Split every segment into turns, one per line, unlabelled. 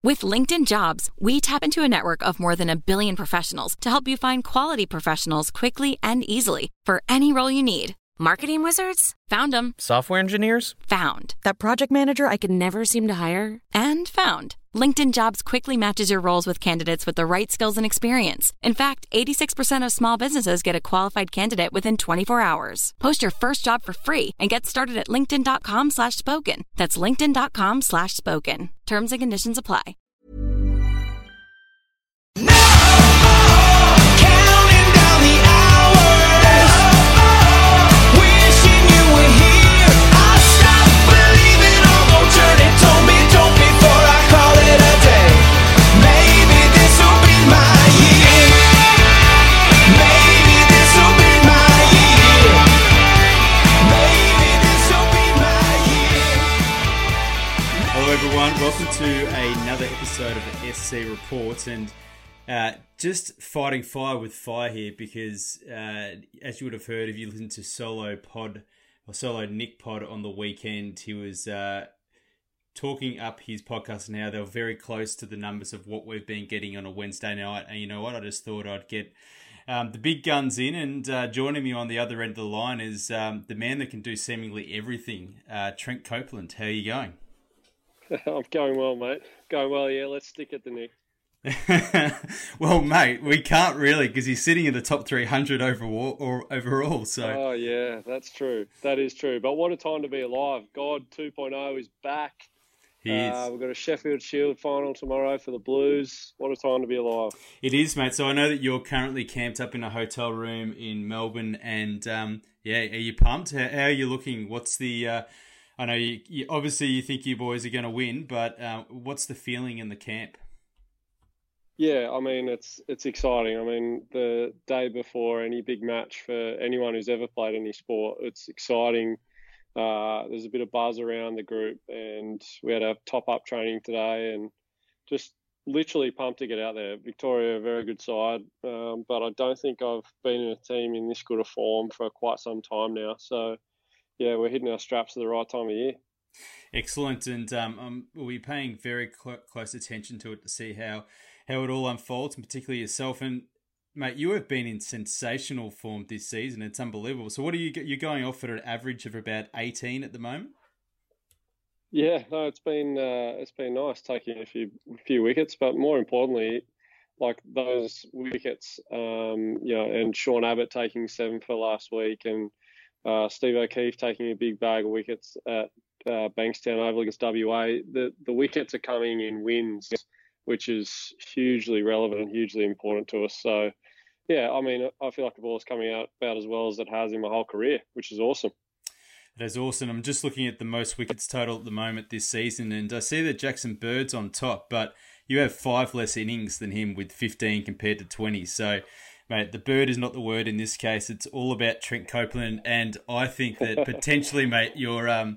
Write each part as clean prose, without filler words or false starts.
With LinkedIn Jobs, we tap into a network of more than 1 billion professionals to help you find quality professionals quickly and easily for any role you need. Marketing wizards? Found them.
Software engineers?
Found. That project manager I could never seem to hire? And found. LinkedIn Jobs quickly matches your roles with candidates with the right skills and experience. In fact, 86% of small businesses get a qualified candidate within 24 hours. Post your first job for free and get started at linkedin.com/spoken. That's linkedin.com/spoken. Terms and conditions apply.
Welcome to another episode of the SC Report, and just fighting fire with fire here because, as you would have heard if you listened to Solo Nick Pod on the weekend, he was talking up his podcast and how they were very close to the numbers of what we've been getting on a Wednesday night. And you know what? I just thought I'd get the big guns in, and joining me on the other end of the line is the man that can do seemingly everything, Trent Copeland. How are you going?
I'm going well, mate. Going well, yeah. Let's stick at the Nick.
Well, mate, we can't really because he's sitting in the top 300 overall. So.
Oh, yeah, that's true. That is true. But what a time to be alive. God 2.0 is back.
He is.
We've got a Sheffield Shield final tomorrow for the Blues. What a time to be alive.
It is, mate. So I know that you're currently camped up in a hotel room in Melbourne. And, are you pumped? How are you looking? What's the... I know you obviously you think you boys are going to win, but what's the feeling in the camp?
Yeah, I mean, it's exciting. I mean, the day before any big match for anyone who's ever played any sport, it's exciting. There's a bit of buzz around the group, and we had a top-up training today and just literally pumped to get out there. Victoria, a very good side, but I don't think I've been in a team in this good a form for quite some time now, so... Yeah, we're hitting our straps at the right time of year.
Excellent, and we'll be paying very close attention to it to see how it all unfolds, and particularly yourself. And mate, you have been in sensational form this season. It's unbelievable. So, what are you're going off at an average of about 18 at the moment?
Yeah, no, it's been nice taking a few wickets, but more importantly, like those wickets, and Sean Abbott taking 7 for last week, and Steve O'Keefe taking a big bag of wickets at Bankstown Oval against WA. The wickets are coming in wins, which is hugely relevant and hugely important to us. So, yeah, I mean, I feel like the ball's coming out about as well as it has in my whole career, which is awesome.
That is awesome. I'm just looking at the most wickets total at the moment this season, and I see that Jackson Bird's on top, but you have 5 less innings than him with 15 compared to 20. So... Mate, the bird is not the word in this case. It's all about Trent Copeland, and I think that potentially, mate, I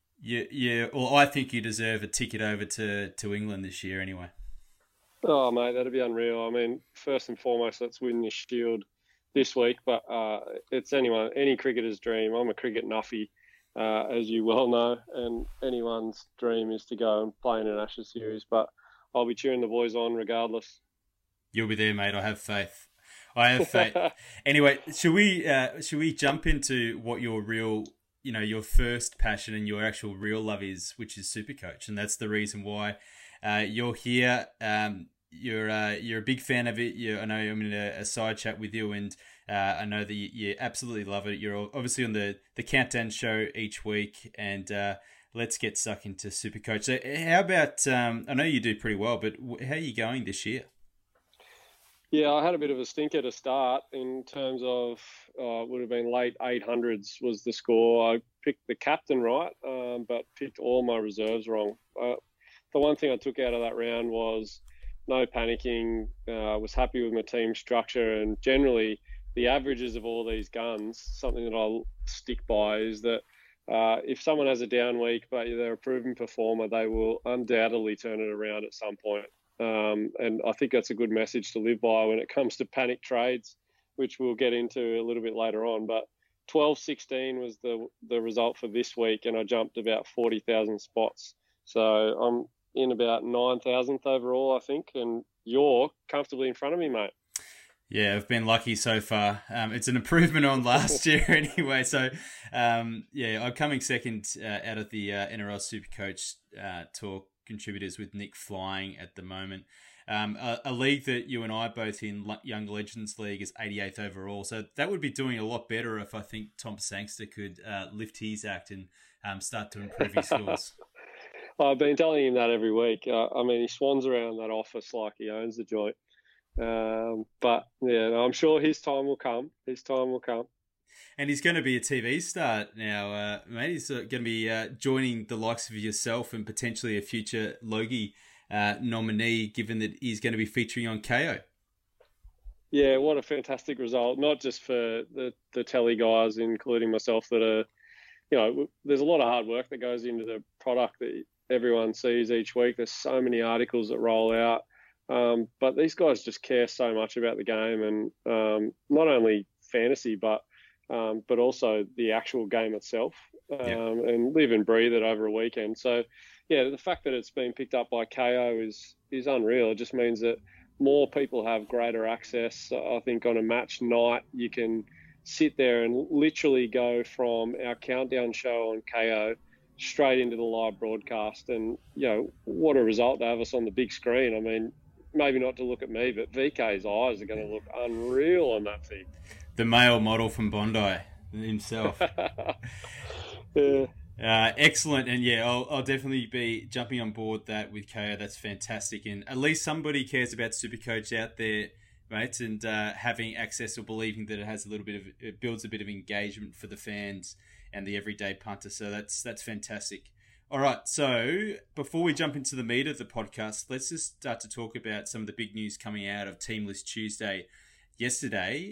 think you deserve a ticket over to England this year, anyway.
Oh, mate, that'd be unreal. I mean, first and foremost, let's win this Shield this week, but it's any cricketer's dream. I'm a cricket nuffy, as you well know, and anyone's dream is to go and play in an Ashes series. But I'll be cheering the boys on regardless.
You'll be there, mate. I have faith. Anyway, should we jump into what your real, your first passion and your actual real love is, which is Supercoach, and that's the reason why you're here. You're a big fan of it. I know I'm in a side chat with you, and I know that you absolutely love it. You're obviously on the Countdown show each week, and let's get stuck into Supercoach. So how about, I know you do pretty well, but how are you going this year?
Yeah, I had a bit of a stinker to start in terms of would have been late 800s was the score. I picked the captain right, but picked all my reserves wrong. The one thing I took out of that round was no panicking. I was happy with my team structure, and generally the averages of all these guns, something that I'll stick by is that if someone has a down week but they're a proven performer, they will undoubtedly turn it around at some point. And I think that's a good message to live by when it comes to panic trades, which we'll get into a little bit later on. But 12-16 was the result for this week, and I jumped about 40,000 spots. So I'm in about 9,000th overall, I think, and you're comfortably in front of me, mate.
Yeah, I've been lucky so far. It's an improvement on last year anyway. So, I'm coming second out of the NRL Supercoach Tour contributors with Nick flying at the moment. A league that you and I are both in, Young Legends League, is 88th overall. So that would be doing a lot better if I think Tom Sangster could lift his act and start to improve his scores.
I've been telling him that every week. He swans around that office like he owns the joint. But yeah, I'm sure his time will come.
And he's going to be a TV star now, mate. He's going to be joining the likes of yourself and potentially a future Logie nominee, given that he's going to be featuring on KO.
Yeah, what a fantastic result. Not just for the telly guys, including myself, that are, there's a lot of hard work that goes into the product that everyone sees each week. There's so many articles that roll out. But these guys just care so much about the game, and not only fantasy, but also the actual game itself, and live and breathe it over a weekend. So, yeah, the fact that it's been picked up by KO is unreal. It just means that more people have greater access. I think on a match night, you can sit there and literally go from our countdown show on KO straight into the live broadcast. And, what a result to have us on the big screen. I mean, maybe not to look at me, but VK's eyes are going to look unreal on that thing.
The male model from Bondi himself.
Yeah.
Excellent. And yeah, I'll definitely be jumping on board that with KO. That's fantastic. And at least somebody cares about Supercoach out there, mate, and having access or believing that it builds a bit of engagement for the fans and the everyday punter. So that's fantastic. All right, so before we jump into the meat of the podcast, let's just start to talk about some of the big news coming out of Team List Tuesday yesterday.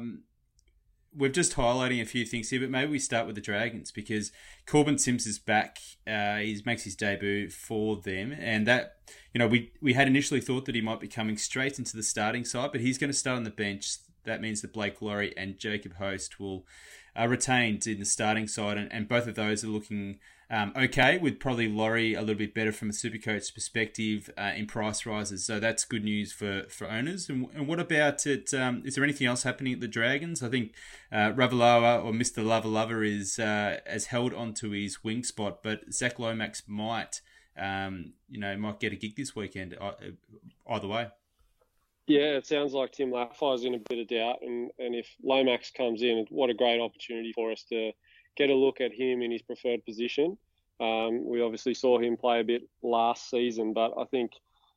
We're just highlighting a few things here, but maybe we start with the Dragons, because Corbin Sims is back. He makes his debut for them, and that, we had initially thought that he might be coming straight into the starting side, but he's going to start on the bench. That means that Blake Laurie and Jacob Host will retained in the starting side, and both of those are looking okay, with probably Laurie a little bit better from a Supercoach perspective in price rises. So that's good news for owners. And what about it? Is there anything else happening at the Dragons? I think Ravalawa, or Mr. Lava is has held onto his wing spot, but Zach Lomax might get a gig this weekend. Either way.
Yeah, it sounds like Tim Laffey's in a bit of doubt, and if Lomax comes in, what a great opportunity for us to get a look at him in his preferred position. We obviously saw him play a bit last season, but I think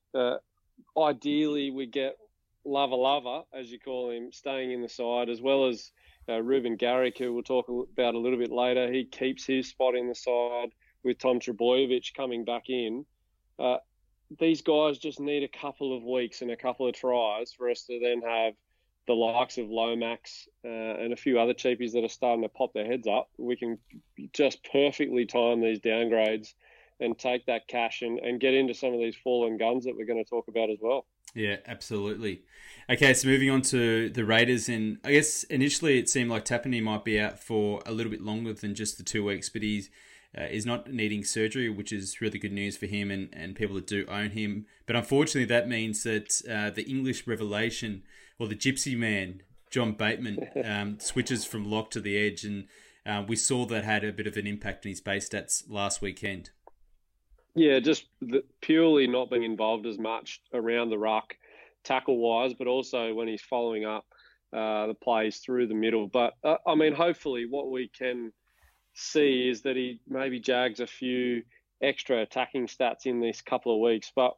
ideally we get Lava, as you call him, staying in the side, as well as Ruben Garrick, who we'll talk about a little bit later. He keeps his spot in the side with Tom Trbojevic coming back in. These guys just need a couple of weeks and a couple of tries for us to then have the likes of Lomax and a few other cheapies that are starting to pop their heads up. We can just perfectly time these downgrades and take that cash and get into some of these fallen guns that we're going to talk about as well.
Yeah, absolutely. Okay, so moving on to the Raiders, and I guess initially it seemed like Tapine might be out for a little bit longer than just the 2 weeks, but he's is not needing surgery, which is really good news for him and people that do own him. But unfortunately, that means that the English revelation, or the Gypsy Man, John Bateman, switches from lock to the edge, and we saw that had a bit of an impact on his base stats last weekend.
Yeah, just purely not being involved as much around the ruck, tackle-wise, but also when he's following up the plays through the middle. But, hopefully what we can see is that he maybe jags a few extra attacking stats in this couple of weeks. But,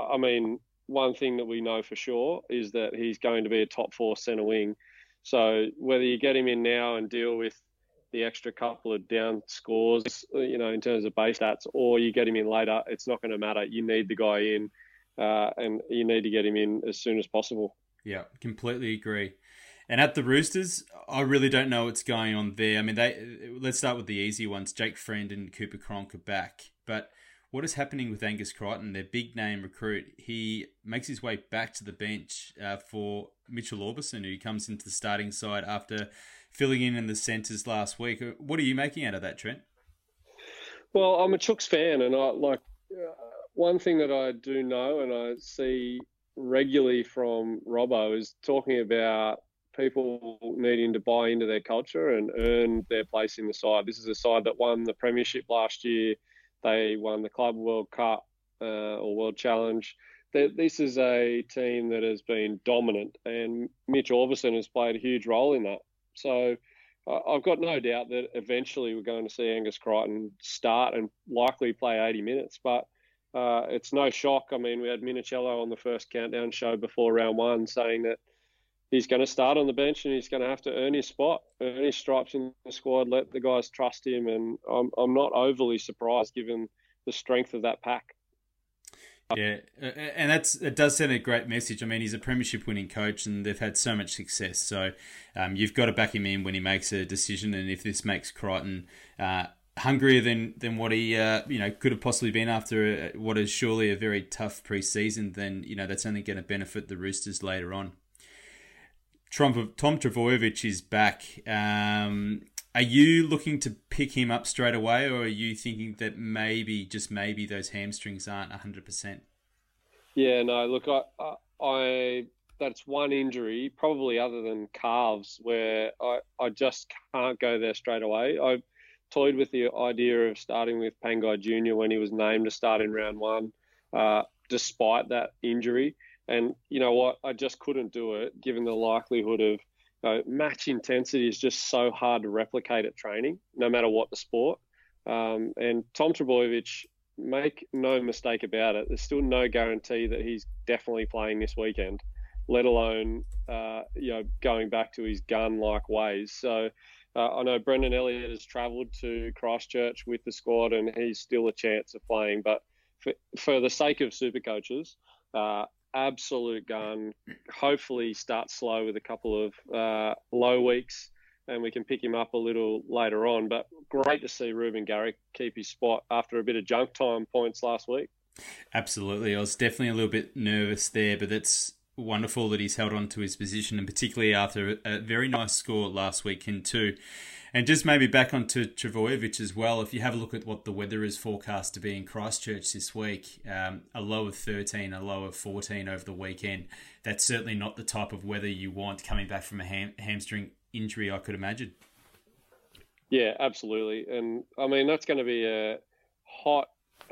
one thing that we know for sure is that he's going to be a top 4 centre wing. So whether you get him in now and deal with the extra couple of down scores, in terms of base stats, or you get him in later, it's not going to matter. You need the guy in, and you need to get him in as soon as possible.
Yeah, completely agree. And at the Roosters, I really don't know what's going on there. Let's start with the easy ones. Jake Friend and Cooper Cronk are back. But what is happening with Angus Crichton, their big name recruit? He makes his way back to the bench for Mitchell Orbison, who comes into the starting side after filling in the centres last week. What are you making out of that, Trent?
Well, I'm a Chooks fan, and one thing that I do know and I see regularly from Robbo is talking about people needing to buy into their culture and earn their place in the side. This is a side that won the Premiership last year. They won the Club World Cup or World Challenge. This is a team that has been dominant, and Mitch Orbison has played a huge role in that. So I've got no doubt that eventually we're going to see Angus Crichton start and likely play 80 minutes. But it's no shock. I mean, we had Minicello on the first countdown show before round one saying that he's going to start on the bench and he's going to have to earn his spot, earn his stripes in the squad, let the guys trust him. And I'm not overly surprised given the strength of that pack.
Yeah, and it does send a great message. I mean, he's a premiership winning coach and they've had so much success. So you've got to back him in when he makes a decision. And if this makes Crichton hungrier than what he could have possibly been after what is surely a very tough pre-season, then that's only going to benefit the Roosters later on. Tom Trbojevic is back. Are you looking to pick him up straight away, or are you thinking that maybe, just maybe, those hamstrings aren't 100%?
Yeah, no, look, I that's one injury, probably other than calves, where I just can't go there straight away. I toyed with the idea of starting with Pangai Jr. when he was named to start in round one, despite that injury. And you know what? I just couldn't do it, given the likelihood of match intensity is just so hard to replicate at training, no matter what the sport. And Tom Trbojevic, make no mistake about it, there's still no guarantee that he's definitely playing this weekend, let alone going back to his gun-like ways. So I know Brendan Elliott has travelled to Christchurch with the squad, and he's still a chance of playing. But for the sake of super coaches, absolute gun. Hopefully start slow with a couple of low weeks and we can pick him up a little later on. But great to see Ruben Garrick keep his spot after a bit of junk time points last week.
Absolutely. I was definitely a little bit nervous there, but that's wonderful that he's held on to his position, and particularly after a very nice score last weekend too. And just maybe back onto Trbojevic as well, if you have a look at what the weather is forecast to be in Christchurch this week, a low of 13, a low of 14 over the weekend, that's certainly not the type of weather you want coming back from a hamstring injury, I could imagine.
Yeah, absolutely. And I mean, that's going to be a hot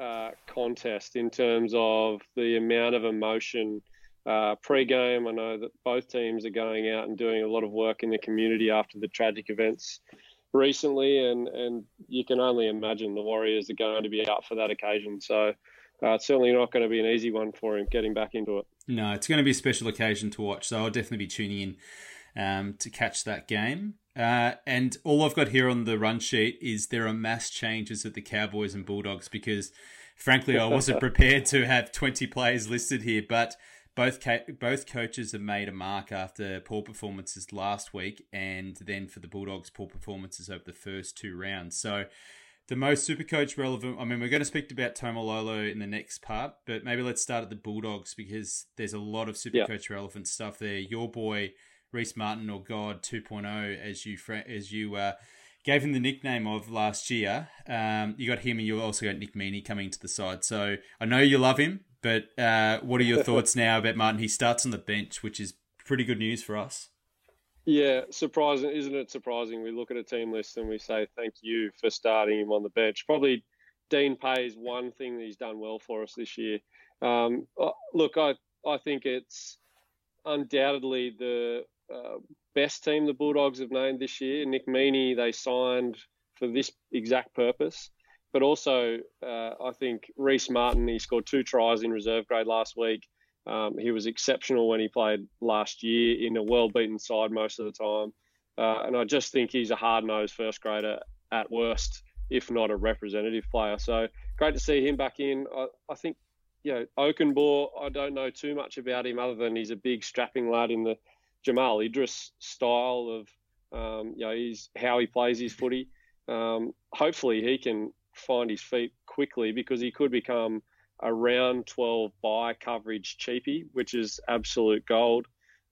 contest in terms of the amount of emotion pre-game. I know that both teams are going out and doing a lot of work in the community after the tragic events recently, and you can only imagine the Warriors are going to be out for that occasion. So it's certainly not going to be an easy one for him getting back into it.
No, it's going to be a special occasion to watch, so I'll definitely be tuning in to catch that game. And all I've got here on the run sheet is there are mass changes at the Cowboys and Bulldogs, because frankly I wasn't prepared to have 20 players listed here, but both coaches have made a mark after poor performances last week, and then for the Bulldogs, poor performances over the first two rounds. So the most Supercoach relevant, I mean, we're going to speak about Taumalolo in the next part, but maybe let's start at the Bulldogs, because there's a lot of Supercoach relevant stuff there. Your boy Reece Martin, or God 2.0, as you gave him the nickname of last year. You got him, and you also got Nick Meaney coming to the side. So I know you love him, but what are your thoughts now about Martin? He starts on the bench, which is pretty good news for us.
Yeah, surprising, isn't it surprising? We look at a team list and we say, thank you for starting him on the bench. Probably Dean Pay's one thing that he's done well for us this year. Look, I think it's undoubtedly the best team the Bulldogs have named this year. Nick Meaney, they signed for this exact purpose. But also, I think Reece Martin, he scored 2 tries in reserve grade last week. He was exceptional when he played last year in a well-beaten side most of the time. And I just think he's a hard-nosed first grader at worst, if not a representative player. So great to see him back in. I think, Okunbor, I don't know too much about him other than he's a big strapping lad in the Jamal Idris style of, how he plays his footy. Hopefully he can find his feet quickly, because he could become a round 12 buy coverage cheapie, which is absolute gold.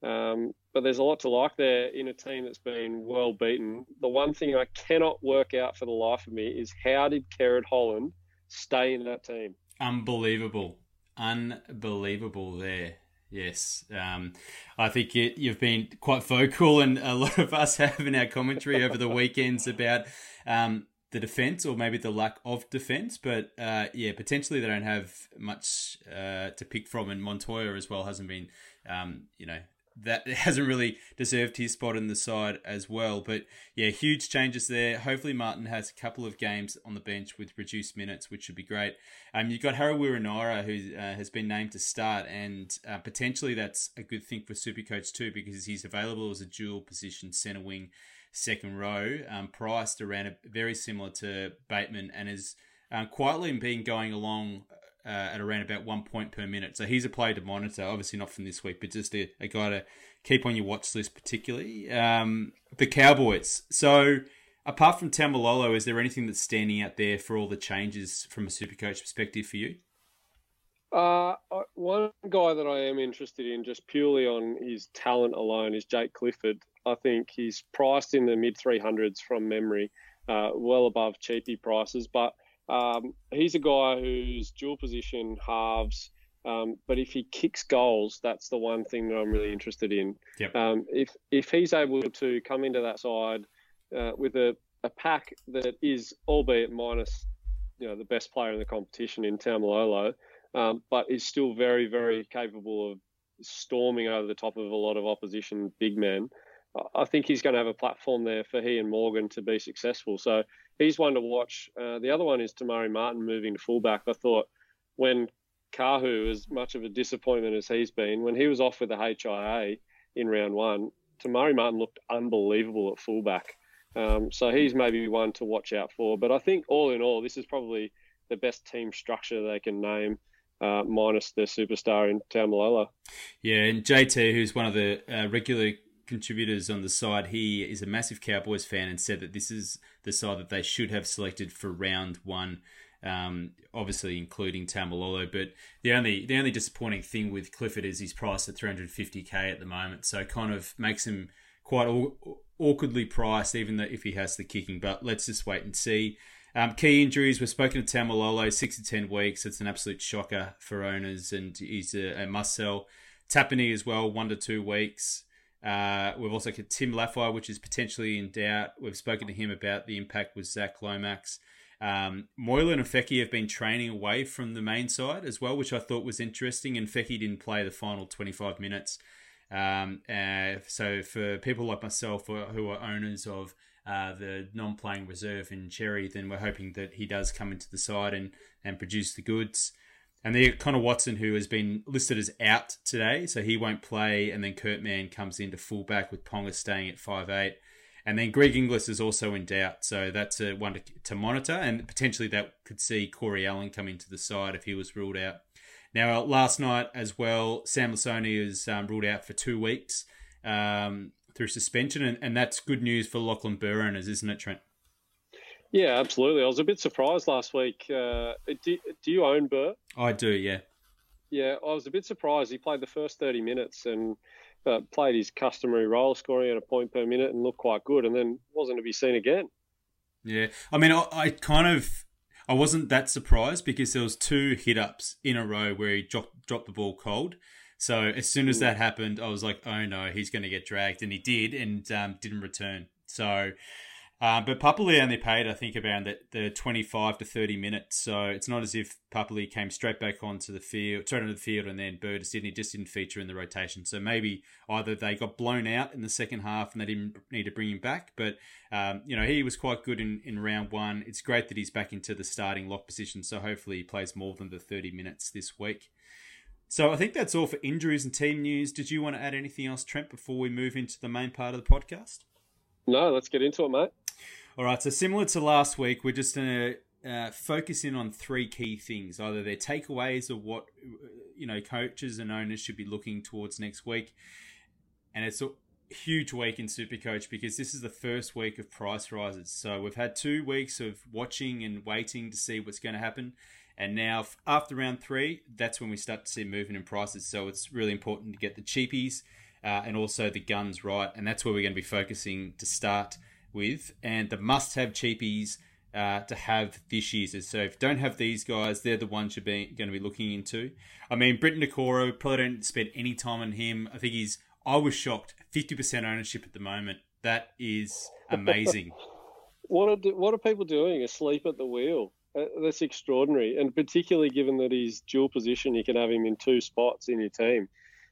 But there's a lot to like there in a team that's been well beaten. The one thing I cannot work out for the life of me is, how did Kerrod Holland stay in that team?
Unbelievable there. Yes. I think you've been quite vocal, and a lot of us have in our commentary over the weekends about the defence, or maybe the lack of defence. But potentially they don't have much to pick from, and Montoya as well hasn't been, that hasn't really deserved his spot in the side as well. But yeah, huge changes there. Hopefully Martin has a couple of games on the bench with reduced minutes, which should be great. You've got Harawira, who has been named to start, and potentially that's a good thing for Supercoach too, because he's available as a dual position centre wing, second row, priced around very similar to Bateman, and is quietly been going along at around about 1 point per minute. So he's a player to monitor, obviously not from this week, but just a guy to keep on your watch list particularly. The Cowboys. So apart from Taumalolo, is there anything that's standing out there for all the changes from a Supercoach perspective for you?
One guy that I am interested in, just purely on his talent alone, is Jake Clifford. I think he's priced in the mid-300s from memory, well above cheapie prices, but he's a guy who's dual position halves, but if he kicks goals, that's the one thing that I'm really interested in.
Yep.
If he's able to come into that side with a pack that is, albeit minus, the best player in the competition in Taumalolo, but is still very, very capable of storming over the top of a lot of opposition big men, I think he's going to have a platform there for he and Morgan to be successful. So he's one to watch. The other one is Tamari Martin moving to fullback. I thought when Kahu, as much of a disappointment as he's been, when he was off with the HIA in round one, Tamari Martin looked unbelievable at fullback. So he's maybe one to watch out for. But I think all in all, this is probably the best team structure they can name, minus their superstar in Taumalolo.
Yeah, and JT, who's one of the regular contributors on the side, he is a massive Cowboys fan and said that this is the side that they should have selected for round one, obviously including Taumalolo. But the only disappointing thing with Clifford is he's priced at $350K at the moment, so it kind of makes him quite awkwardly priced, even though if he has the kicking. But let's just wait and see. Key injuries, we've spoken to Taumalolo, 6 to 10 weeks. It's an absolute shocker for owners, and he's a must sell. Tapine as well, 1 to 2 weeks. We've also got Tim Laffey, which is potentially in doubt. We've spoken to him about the impact with Zach Lomax. Moylan and Fecchi have been training away from the main side as well, which I thought was interesting, and Fecchi didn't play the final 25 minutes. So for people like myself who are owners of the non-playing reserve in Cherry, then we're hoping that he does come into the side and produce the goods. And then Connor Watson, who has been listed as out today, so he won't play. And then Kurt Mann comes into fullback with Ponga staying at 5'8". And then Greg Inglis is also in doubt, so that's one to monitor. And potentially that could see Corey Allen come into the side if he was ruled out. Now, last night as well, Sam Lasoni is ruled out for 2 weeks through suspension. And that's good news for Lachlan Burr owners, isn't it, Trent?
Yeah, absolutely. I was a bit surprised last week. Do you own Burr?
I do, yeah.
Yeah, I was a bit surprised. He played the first 30 minutes and played his customary role, scoring at a point per minute, and looked quite good, and then wasn't to be seen again.
Yeah, I mean, I wasn't that surprised because there was 2 hit-ups in a row where he dropped the ball cold. So as soon as that happened, I was like, oh no, he's going to get dragged. And he did, and didn't return. So... but Papali only paid, I think, around the 25 to 30 minutes. So it's not as if Papali came straight back onto the field, and then Burr just didn't feature in the rotation. So maybe either they got blown out in the second half and they didn't need to bring him back. But, he was quite good in round one. It's great that he's back into the starting lock position. So hopefully he plays more than the 30 minutes this week. So I think that's all for injuries and team news. Did you want to add anything else, Trent, before we move into the main part of the podcast?
No, let's get into it, mate.
All right, so similar to last week, we're just going to focus in on 3 key things, either their takeaways or what coaches and owners should be looking towards next week. And it's a huge week in Supercoach because this is the first week of price rises. So we've had 2 weeks of watching and waiting to see what's going to happen. And now after round 3, that's when we start to see movement in prices. So it's really important to get the cheapies and also the guns right. And that's where we're going to be focusing to start with. And the must-have cheapies to have this year. So if you don't have these guys, they're the ones you're going to be looking into. I mean, Britton Okoro, probably don't spend any time on him. I was shocked, 50% ownership at the moment. That is amazing.
What are people doing? Asleep at the wheel? That's extraordinary, and particularly given that he's dual position, you can have him in two spots in your team.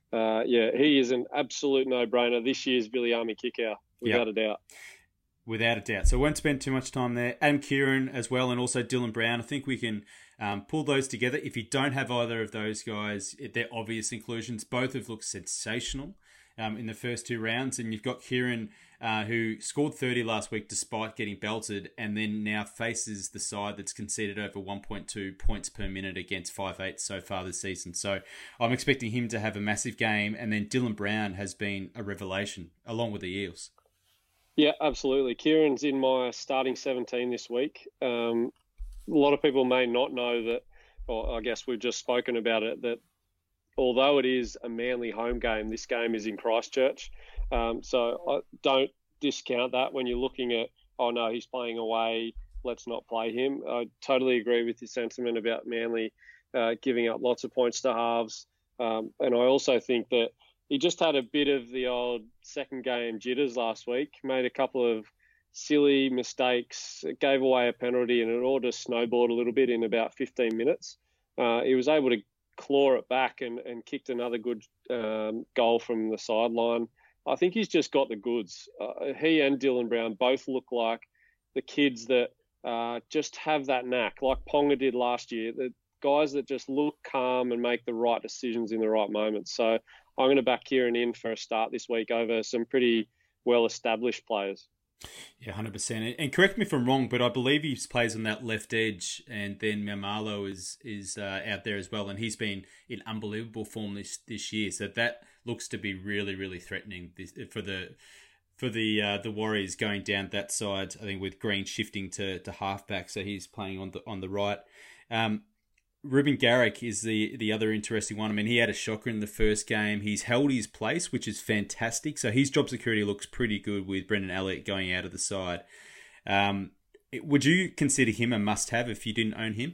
He is an absolute no-brainer. This year's Viliami Kikau, without a doubt.
Without a doubt. So I won't spend too much time there. Adam Kieran as well, and also Dylan Brown. I think we can pull those together. If you don't have either of those guys, they're obvious inclusions. Both have looked sensational in the first two rounds. And you've got Kieran, who scored 30 last week despite getting belted, and then now faces the side that's conceded over 1.2 points per minute against 5'8" so far this season. So I'm expecting him to have a massive game. And then Dylan Brown has been a revelation, along with the Eels.
Yeah, absolutely. Kieran's in my starting 17 this week. A lot of people may not know that, or I guess we've just spoken about it, that although it is a Manly home game, this game is in Christchurch. So I don't discount that when you're looking at, oh no, he's playing away, let's not play him. I totally agree with your sentiment about Manly giving up lots of points to halves. And I also think that he just had a bit of the old second game jitters last week, made a couple of silly mistakes, gave away a penalty, and it all just snowballed a little bit in about 15 minutes. He was able to claw it back and kicked another good goal from the sideline. I think he's just got the goods. He and Dylan Brown both look like the kids that just have that knack, like Ponga did last year, the guys that just look calm and make the right decisions in the right moments. So I'm going to back Kieran in for a start this week over some pretty well-established players.
Yeah, 100%. And correct me if I'm wrong, but I believe he plays on that left edge, and then Mamalo is out there as well, and he's been in unbelievable form this year. So that looks to be really, really threatening for the Warriors going down that side. I think with Green shifting to halfback, so he's playing on the right. Ruben Garrick is the other interesting one. I mean, he had a shocker in the first game. He's held his place, which is fantastic. So his job security looks pretty good with Brendan Elliott going out of the side. Would you consider him a must-have if you didn't own him?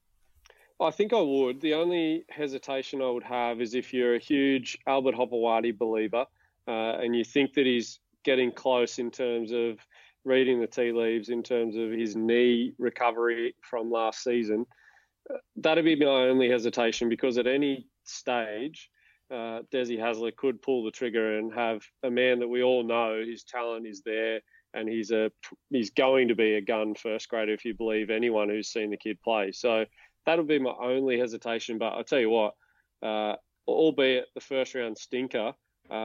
I think I would. The only hesitation I would have is if you're a huge Albert Hopewadi believer and you think that he's getting close in terms of reading the tea leaves, in terms of his knee recovery from last season. That'd be my only hesitation, because at any stage, Desi Hasler could pull the trigger and have a man that we all know his talent is there, and he's going to be a gun first grader if you believe anyone who's seen the kid play. So that'll be my only hesitation. But I'll tell you what, albeit the first round stinker,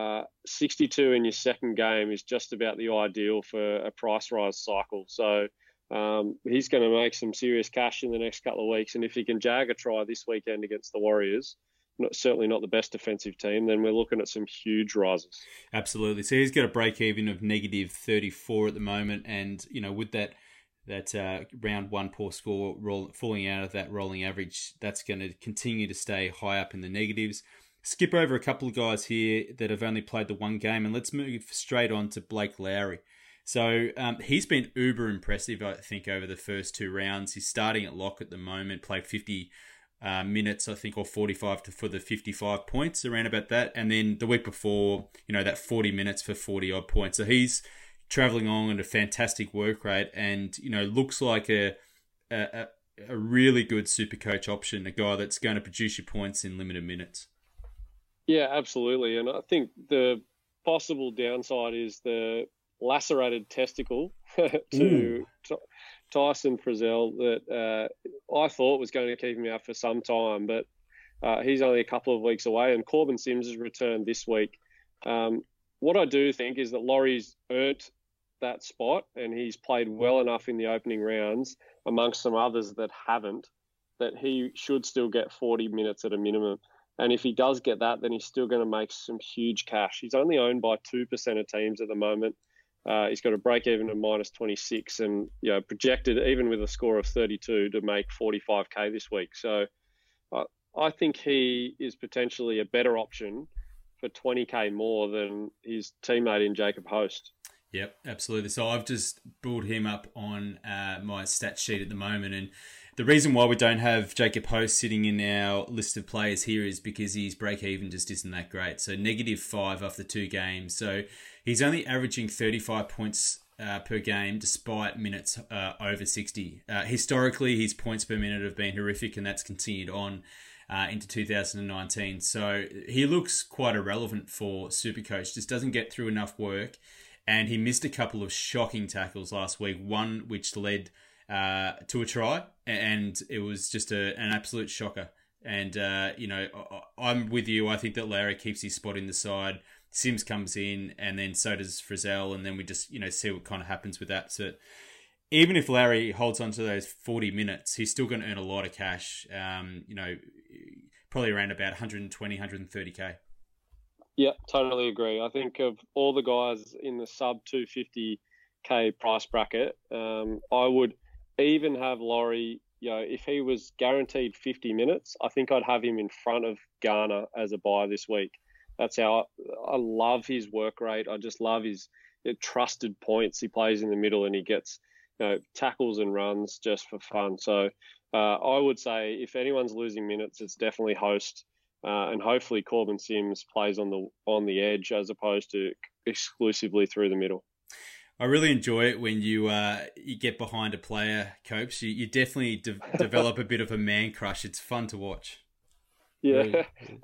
62 in your second game is just about the ideal for a price rise cycle. So he's going to make some serious cash in the next couple of weeks. And if he can jag a try this weekend against the Warriors, certainly not the best defensive team, then we're looking at some huge rises.
Absolutely. So he's got a break even of negative 34 at the moment. And, with that round one poor score falling out of that rolling average, that's going to continue to stay high up in the negatives. Skip over a couple of guys here that have only played the one game, and let's move straight on to Blake Lowry. So he's been uber impressive, I think, over the first two rounds. He's starting at lock at the moment, played 50 minutes, I think, or 45 for the 55 points, around about that. And then the week before, that 40 minutes for 40-odd points. So he's travelling on at a fantastic work rate and, looks like a really good super coach option, a guy that's going to produce your points in limited minutes.
Yeah, absolutely. And I think the possible downside is the lacerated testicle to Tyson Frizzell that I thought was going to keep him out for some time, but he's only a couple of weeks away, and Corbin Sims has returned this week. What I do think is that Laurie's earned that spot, and he's played well enough in the opening rounds amongst some others that haven't, that he should still get 40 minutes at a minimum. And if he does get that, then he's still going to make some huge cash. He's only owned by 2% of teams at the moment. He's got a break even of minus 26 and projected, even with a score of 32, to make 45K this week. So I think he is potentially a better option for 20K more than his teammate in Jacob Host.
Yep, absolutely. So I've just brought him up on my stat sheet at the moment, and the reason why we don't have Jacob Host sitting in our list of players here is because his break even just isn't that great. So -5 after 2 games. So he's only averaging 35 points per game despite minutes over 60. Historically, his points per minute have been horrific, and that's continued on into 2019. So he looks quite irrelevant for Supercoach. Just doesn't get through enough work. And he missed a couple of shocking tackles last week, one which led to a try, and it was just an absolute shocker. And, I'm with you. I think that Larry keeps his spot in the side. Sims comes in, and then so does Frizzell, and then we just, see what kind of happens with that. So even if Larry holds on to those 40 minutes, he's still going to earn a lot of cash, probably around about 120, 130K.
Yeah, totally agree. I think of all the guys in the sub 250K price bracket, I would even have Laurie, if he was guaranteed 50 minutes, I think I'd have him in front of Garner as a buy this week. That's how I love his work rate. I just love his trusted points. He plays in the middle and he gets tackles and runs just for fun. So I would say if anyone's losing minutes, it's definitely Host. And hopefully Corbin Sims plays on the edge as opposed to exclusively through the middle.
I really enjoy it when you get behind a player, Copes. You definitely develop a bit of a man crush. It's fun to watch.
Yeah,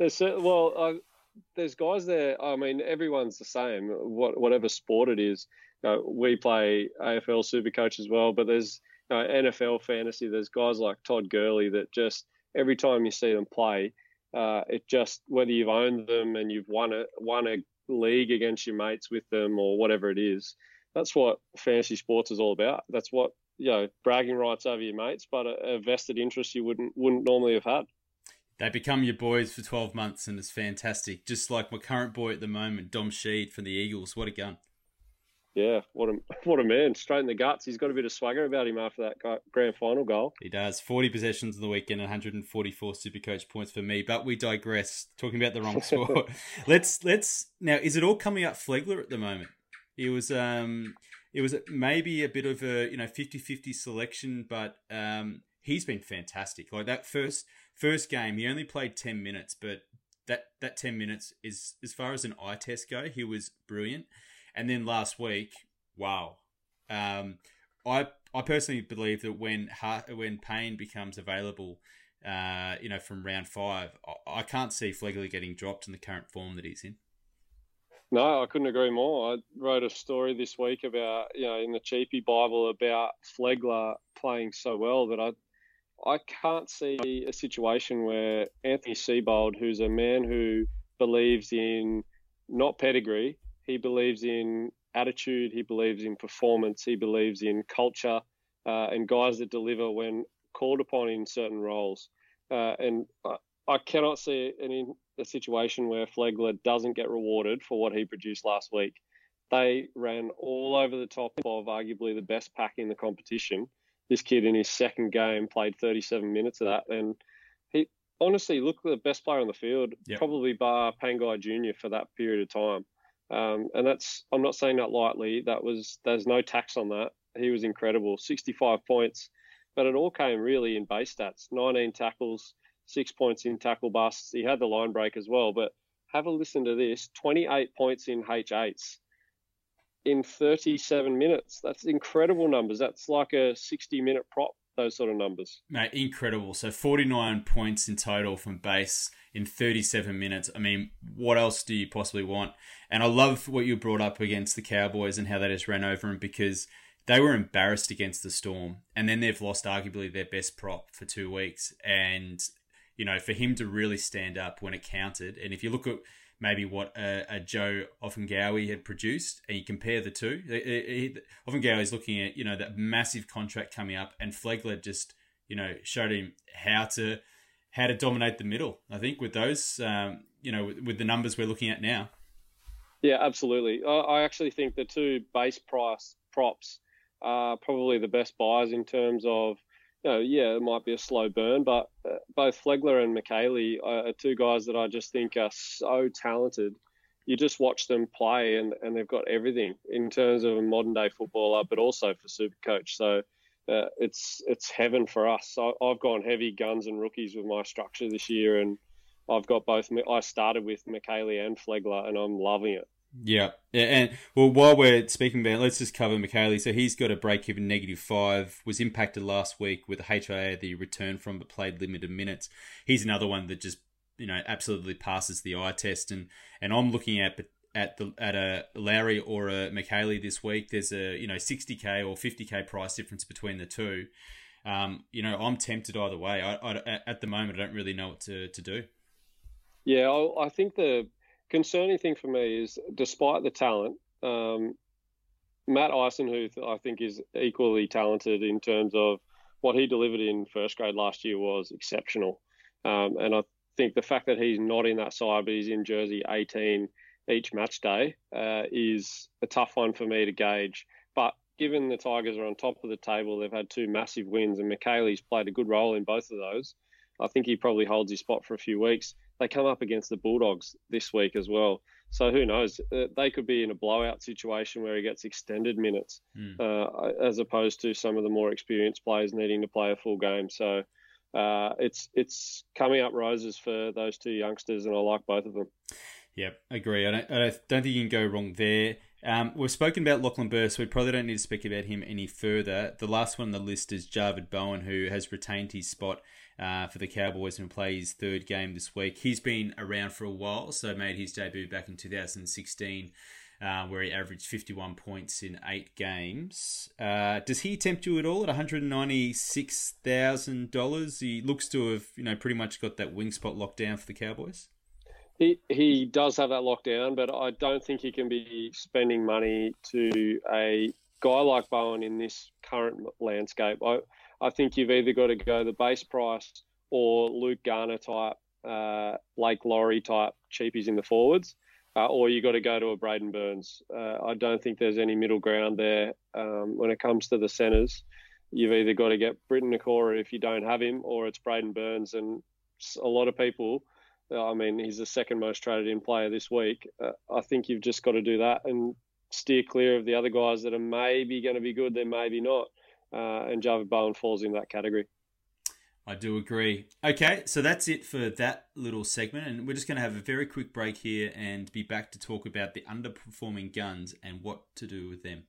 there's guys there. I mean, everyone's the same. Whatever sport it is, we play AFL Supercoach as well. But there's NFL fantasy. There's guys like Todd Gurley that just every time you see them play. It just, whether you've owned them and you've won a league against your mates with them or whatever it is, that's what fantasy sports is all about. That's what, bragging rights over your mates, but a vested interest you wouldn't normally have had.
They become your boys for 12 months and it's fantastic. Just like my current boy at the moment, Dom Sheed from the Eagles. What a gun.
Yeah, what a man. Straight in the guts. He's got a bit of swagger about him after that grand final goal.
He does. 40 possessions on the weekend, 144 Supercoach points for me. But we digress, talking about the wrong sport. Let's now, is it all coming up Flegler at the moment? It was maybe a bit of a 50-50 selection, but he's been fantastic. Like that first game, he only played 10 minutes, but that 10 minutes is, as far as an eye test go, he was brilliant. And then last week, wow. I personally believe that when Payne becomes available, from round 5, I can't see Flegler getting dropped in the current form that he's in.
No, I couldn't agree more. I wrote a story this week about, in the Cheapy Bible about Flegler playing so well that I can't see a situation where Anthony Seibold, who's a man who believes in not pedigree, he believes in attitude, he believes in performance, he believes in culture, and guys that deliver when called upon in certain roles. And I cannot see a situation where Flegler doesn't get rewarded for what he produced last week. They ran all over the top of arguably the best pack in the competition. This kid in his second game played 37 minutes of that, and he honestly looked the best player on the field, probably bar Pangai Jr. for that period of time. And I'm not saying that lightly. There's no tax on that. He was incredible. 65 points, but it all came really in base stats. 19 tackles, 6 points in tackle busts. He had the line break as well, but have a listen to this. 28 points in H8s in 37 minutes. That's incredible numbers. That's like a 60-minute prop, those sort of numbers.
Mate, incredible. So 49 points in total from base in 37 minutes. I mean, what else do you possibly want? And I love what you brought up against the Cowboys and how they just ran over them, because they were embarrassed against the Storm. And then they've lost arguably their best prop for 2 weeks. And, for him to really stand up when it counted. And if you look at maybe what a Joe Offengawi had produced, and you compare the two, Offengawi is looking at, that massive contract coming up, and Flegler just, showed him how to dominate the middle, I think, with those, with the numbers we're looking at now.
Yeah, absolutely. I actually think the two base price props are probably the best buys in terms of, it might be a slow burn, but both Flegler and McKaylee are two guys that I just think are so talented you just watch them play, and they've got everything in terms of a modern day footballer, but also for Supercoach. So it's heaven for us. So I've gone heavy guns and rookies with my structure this year, and I've got both. I started with McKaylee and Flegler, and I'm loving it.
Yeah, and well, while we're speaking about it, let's just cover McKaylee. So he's got a break-even -5, was impacted last week with a HIA that he returned from but played limited minutes. He's another one that just, absolutely passes the eye test. And I'm looking at a Lowry or a McKaylee this week. There's a 60k or 50k price difference between the two. I'm tempted either way. I at the moment I don't really know what to do.
Yeah, I think the concerning thing for me is, despite the talent, Matt Eisenhuth, I think, is equally talented in terms of what he delivered in first grade last year was exceptional. And I think the fact that he's not in that side, but he's in jersey 18 each match day, is a tough one for me to gauge. But given the Tigers are on top of the table, they've had 2 massive wins, and McKaylee's played a good role in both of those, I think he probably holds his spot for a few weeks. They come up against the Bulldogs this week as well. So who knows? They could be in a blowout situation where he gets extended minutes, as opposed to some of the more experienced players needing to play a full game. So it's coming up roses for those 2 youngsters, and I like both of them.
Yep, agree. I don't think you can go wrong there. We've spoken about Lachlan Burr, so we probably don't need to speak about him any further. The last one on the list is Javid Bowen, who has retained his spot for the Cowboys and will play his 3rd game this week. He's been around for a while, so made his debut back in 2016, where he averaged 51 points in 8 games. Does he tempt you at all at $196,000? He looks to have, pretty much got that wing spot locked down for the Cowboys.
He does have that lockdown, but I don't think he can be spending money to a guy like Bowen in this current landscape. I think you've either got to go the base price or Luke Garner type, Blake Laurie type cheapies in the forwards, or you got to go to a Braden Burns. I don't think there's any middle ground there when it comes to the centres. You've either got to get Britton Nakora if you don't have him, or it's Braden Burns. And a lot of people, he's the second most traded in player this week. I think you've just got to do that and steer clear of the other guys that are maybe going to be good, they're maybe not. And Javid Bowen falls in that category.
I do agree. Okay, so that's it for that little segment, and we're just going to have a very quick break here and be back to talk about the underperforming guns and what to do with them.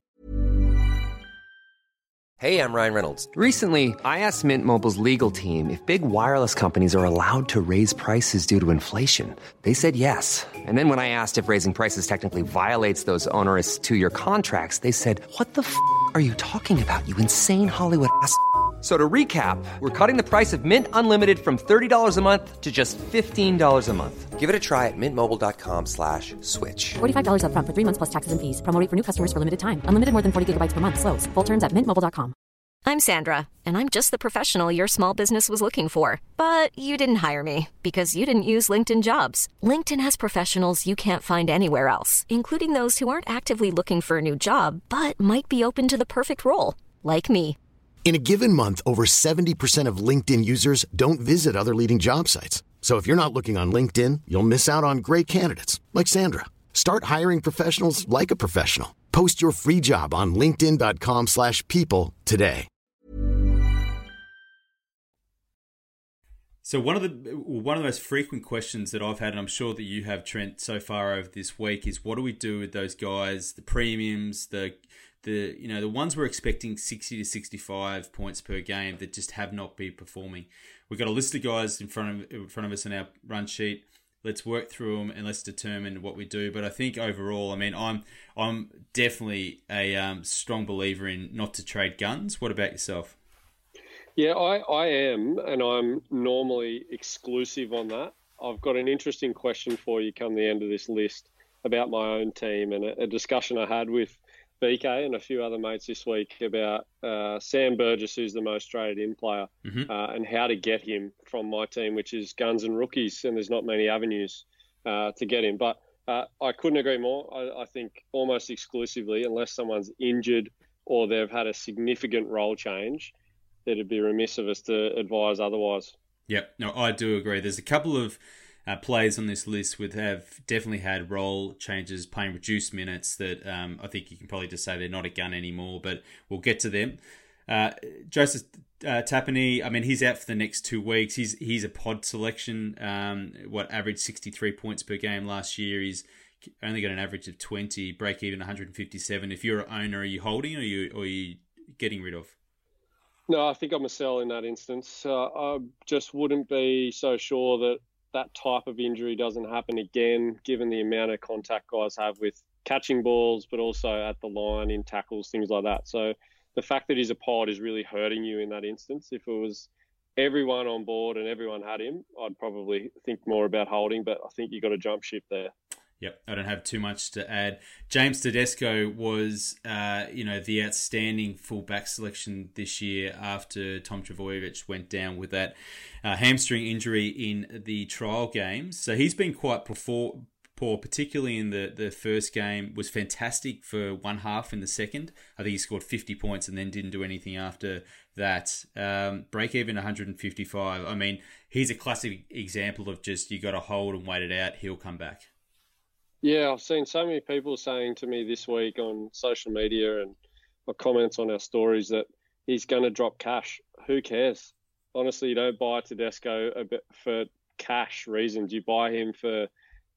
Hey, I'm Ryan Reynolds. Recently, I asked Mint Mobile's legal team if big wireless companies are allowed to raise prices due to inflation. They said yes. And then when I asked if raising prices technically violates those onerous 2-year contracts, they said, "What the f*** are you talking about, you insane Hollywood ass?" So to recap, we're cutting the price of Mint Unlimited from $30 a month to just $15 a month. Give it a try at mintmobile.com/switch.
$45 up front for 3 months plus taxes and fees. Promo rate for new customers for limited time. Unlimited more than 40 gigabytes per month. Slows full terms at mintmobile.com.
I'm Sandra, and I'm just the professional your small business was looking for. But you didn't hire me because you didn't use LinkedIn Jobs. LinkedIn has professionals you can't find anywhere else, including those who aren't actively looking for a new job, but might be open to the perfect role, like me.
In a given month, over 70% of LinkedIn users don't visit other leading job sites. So if you're not looking on LinkedIn, you'll miss out on great candidates like Sandra. Start hiring professionals like a professional. Post your free job on linkedin.com/people today.
So one of the most frequent questions that I've had, and I'm sure that you have, Trent, so far over this week, is what do we do with those guys, the premiums, the ones we're expecting 60 to 65 points per game that just have not been performing. We've got a list of guys in front of us in our run sheet. Let's work through them and let's determine what we do. But I think overall, I'm definitely a strong believer in not to trade guns. What about yourself?
Yeah, I am, and I'm normally exclusive on that. I've got an interesting question for you come the end of this list about my own team, and a discussion I had with BK and a few other mates this week about Sam Burgess, who's the most traded in player, and how to get him from my team, which is guns and rookies, and there's not many avenues to get him. But I couldn't agree more. I think almost exclusively, unless someone's injured or they've had a significant role change, it'd be remiss of us to advise otherwise.
Yep, no, I do agree. There's a couple of players on this list have definitely had role changes, playing reduced minutes that I think you can probably just say they're not a gun anymore, but we'll get to them. Joseph Tapine, I mean, he's out for the next 2 weeks. He's a pod selection. Averaged 63 points per game last year. He's only got an average of 20, break even 157. If you're an owner, are you holding or are you getting rid of?
No, I think I'm a sell in that instance. I just wouldn't be so sure that that type of injury doesn't happen again, given the amount of contact guys have with catching balls, but also at the line in tackles, things like that. So the fact that he's a pod is really hurting you in that instance. If it was everyone on board and everyone had him, I'd probably think more about holding, but I think you got to jump ship there.
Yep, I don't have too much to add. James Tedesco was, the outstanding fullback selection this year after Tom Trbojevic went down with that hamstring injury in the trial games. So he's been quite poor, particularly in the first game. Was fantastic for one half in the second. I think he scored 50 points and then didn't do anything after that. Break even 155. I mean, he's a classic example of just you got to hold and wait it out. He'll come back.
Yeah, I've seen so many people saying to me this week on social media and my comments on our stories that he's going to drop cash. Who cares? Honestly, you don't buy Tedesco for cash reasons. You buy him for the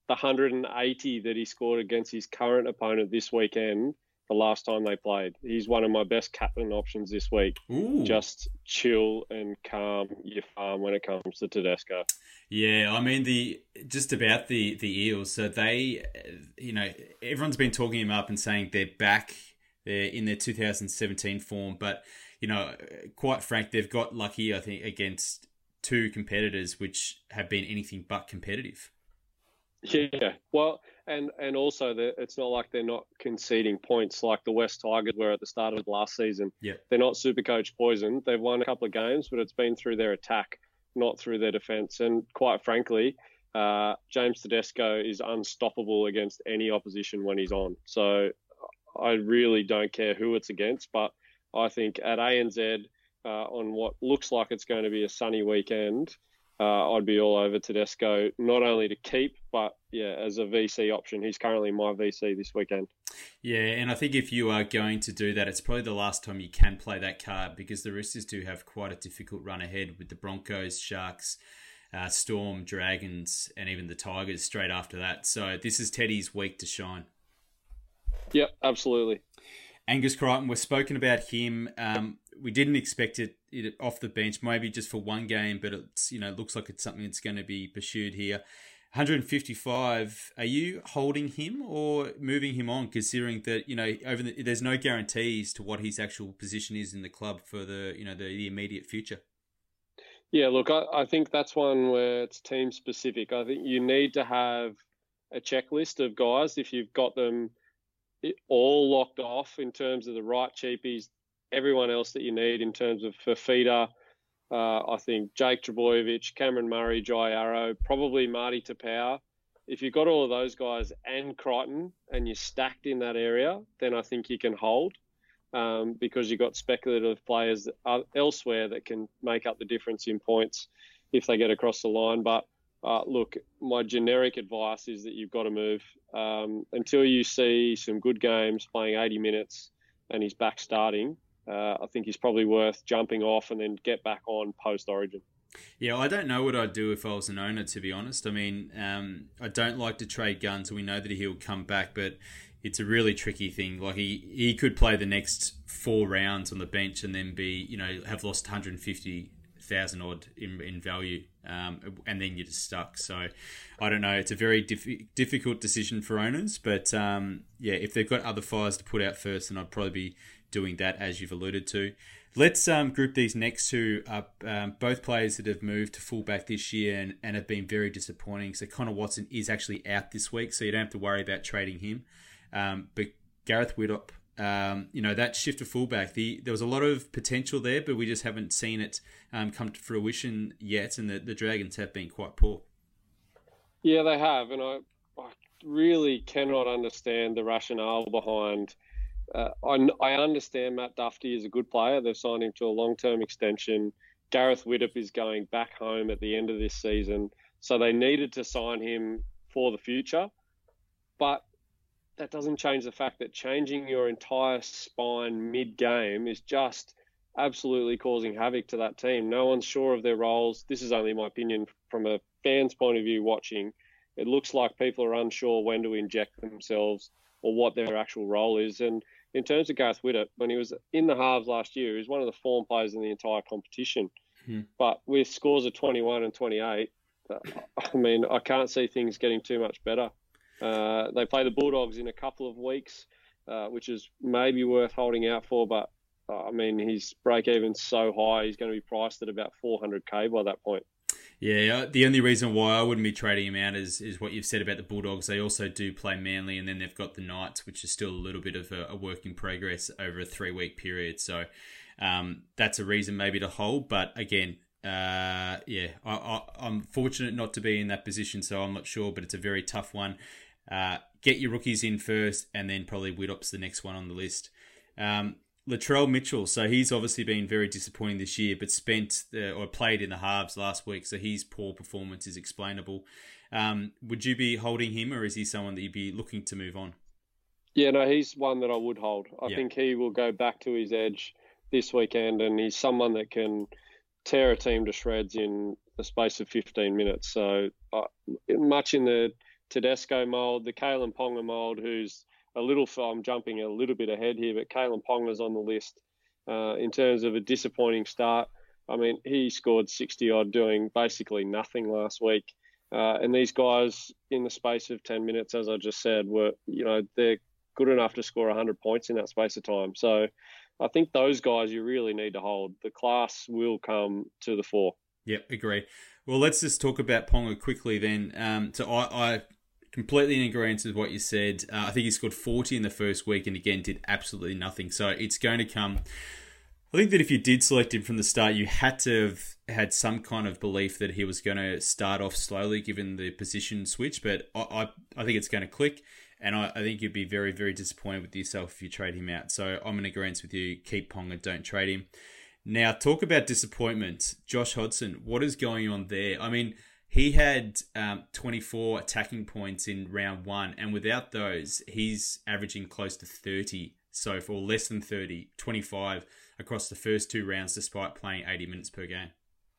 180 that he scored against his current opponent this weekend, the last time they played. He's one of my best captain options this week.
Ooh. Just
chill and calm your farm when it comes to Tedesco.
Yeah, I mean, the Eels, so they, everyone's been talking him up and saying they're back, they're in their 2017 form, but, quite frank, they've got lucky, I think, against two competitors which have been anything but competitive.
Yeah, well, and also it's not like they're not conceding points like the West Tigers were at the start of last season.
Yeah.
They're not Supercoach poisoned. They've won a couple of games, but it's been through their attack, not through their defence. And quite frankly, James Tedesco is unstoppable against any opposition when he's on. So I really don't care who it's against, but I think at ANZ, on what looks like it's going to be a sunny weekend, I'd be all over Tedesco, not only to keep, but as a VC option. He's currently my VC this weekend.
Yeah, and I think if you are going to do that, it's probably the last time you can play that card because the Roosters do have quite a difficult run ahead with the Broncos, Sharks, Storm, Dragons, and even the Tigers straight after that. So this is Teddy's week to shine.
Yep, absolutely.
Angus Crichton, we've spoken about him. We didn't expect it off the bench, maybe just for one game, but it's looks like it's something that's going to be pursued here. 155. Are you holding him or moving him on? Considering that there's no guarantees to what his actual position is in the club for the immediate future.
Yeah, look, I think that's one where it's team specific. I think you need to have a checklist of guys if you've got them all locked off in terms of the right cheapies, everyone else that you need in terms of Fifita. I think Jake Trbojevic, Cameron Murray, Jai Arrow, probably Marty Tapau. If you've got all of those guys and Crichton and you're stacked in that area, then I think you can hold because you've got speculative players that are elsewhere that can make up the difference in points if they get across the line. But look, my generic advice is that you've got to move until you see some good games playing 80 minutes and he's back starting. I think he's probably worth jumping off and then get back on post-Origin.
Yeah, I don't know what I'd do if I was an owner, to be honest. I mean, I don't like to trade guns. We know that he'll come back, but it's a really tricky thing. Like he could play the next 4 rounds on the bench and then have lost 150,000 odd in value, and then you're just stuck. So I don't know. It's a very difficult decision for owners, but if they've got other fires to put out first, then I'd probably be doing that, as you've alluded to. Let's group these next two up. Both players that have moved to fullback this year and have been very disappointing. So Connor Watson is actually out this week, so you don't have to worry about trading him. But Gareth Widdop, that shift to fullback, there was a lot of potential there, but we just haven't seen it come to fruition yet, and the Dragons have been quite poor.
Yeah, they have, and I really cannot understand the rationale behind. I understand Matt Duffy is a good player. They've signed him to a long-term extension. Gareth Widdop is going back home at the end of this season. So they needed to sign him for the future. But that doesn't change the fact that changing your entire spine mid-game is just absolutely causing havoc to that team. No one's sure of their roles. This is only my opinion from a fan's point of view watching. It looks like people are unsure when to inject themselves or what their actual role is. And in terms of Gareth Widdop, when he was in the halves last year, he was one of the form players in the entire competition. But with scores of 21 and 28, I mean, I can't see things getting too much better. They play the Bulldogs in a couple of weeks, which is maybe worth holding out for. But, I mean, his break-even's so high, he's going to be priced at about 400K by that point.
Yeah, the only reason why I wouldn't be trading him out is what you've said about the Bulldogs. They also do play Manly, and then they've got the Knights, which is still a little bit of a work in progress over a 3-week period. So that's a reason maybe to hold. But again, I'm fortunate not to be in that position, so I'm not sure, but it's a very tough one. Get your rookies in first, and then probably Widdop's the next one on the list. Latrell Mitchell, so he's obviously been very disappointing this year, but played in the halves last week, so his poor performance is explainable. Would you be holding him, or is he someone that you'd be looking to move on?
Yeah, no, he's one that I would hold. I think he will go back to his edge this weekend, and he's someone that can tear a team to shreds in the space of 15 minutes. So much in the Tedesco mould, the Kalen Ponga mould, who's I'm jumping a little bit ahead here, but Kalen Ponga's on the list. In terms of a disappointing start, I mean, he scored 60-odd doing basically nothing last week. And these guys, in the space of 10 minutes, as I just said, they're good enough to score 100 points in that space of time. So I think those guys you really need to hold. The class will come to the fore.
Yep, agree. Well, let's just talk about Ponga quickly then. I completely in agreement with what you said. I think he scored 40 in the first week and again did absolutely nothing. So it's going to come. I think that if you did select him from the start, you had to have had some kind of belief that he was going to start off slowly given the position switch. But I think it's going to click. And I think you'd be very, very disappointed with yourself if you trade him out. So I'm in agreement with you. Keep Ponga, don't trade him. Now, talk about disappointment. Josh Hodgson, what is going on there? I mean, he had 24 attacking points in round one, and without those, he's averaging close to 30. So for less than 30, 25 across the first two rounds, despite playing 80 minutes per game.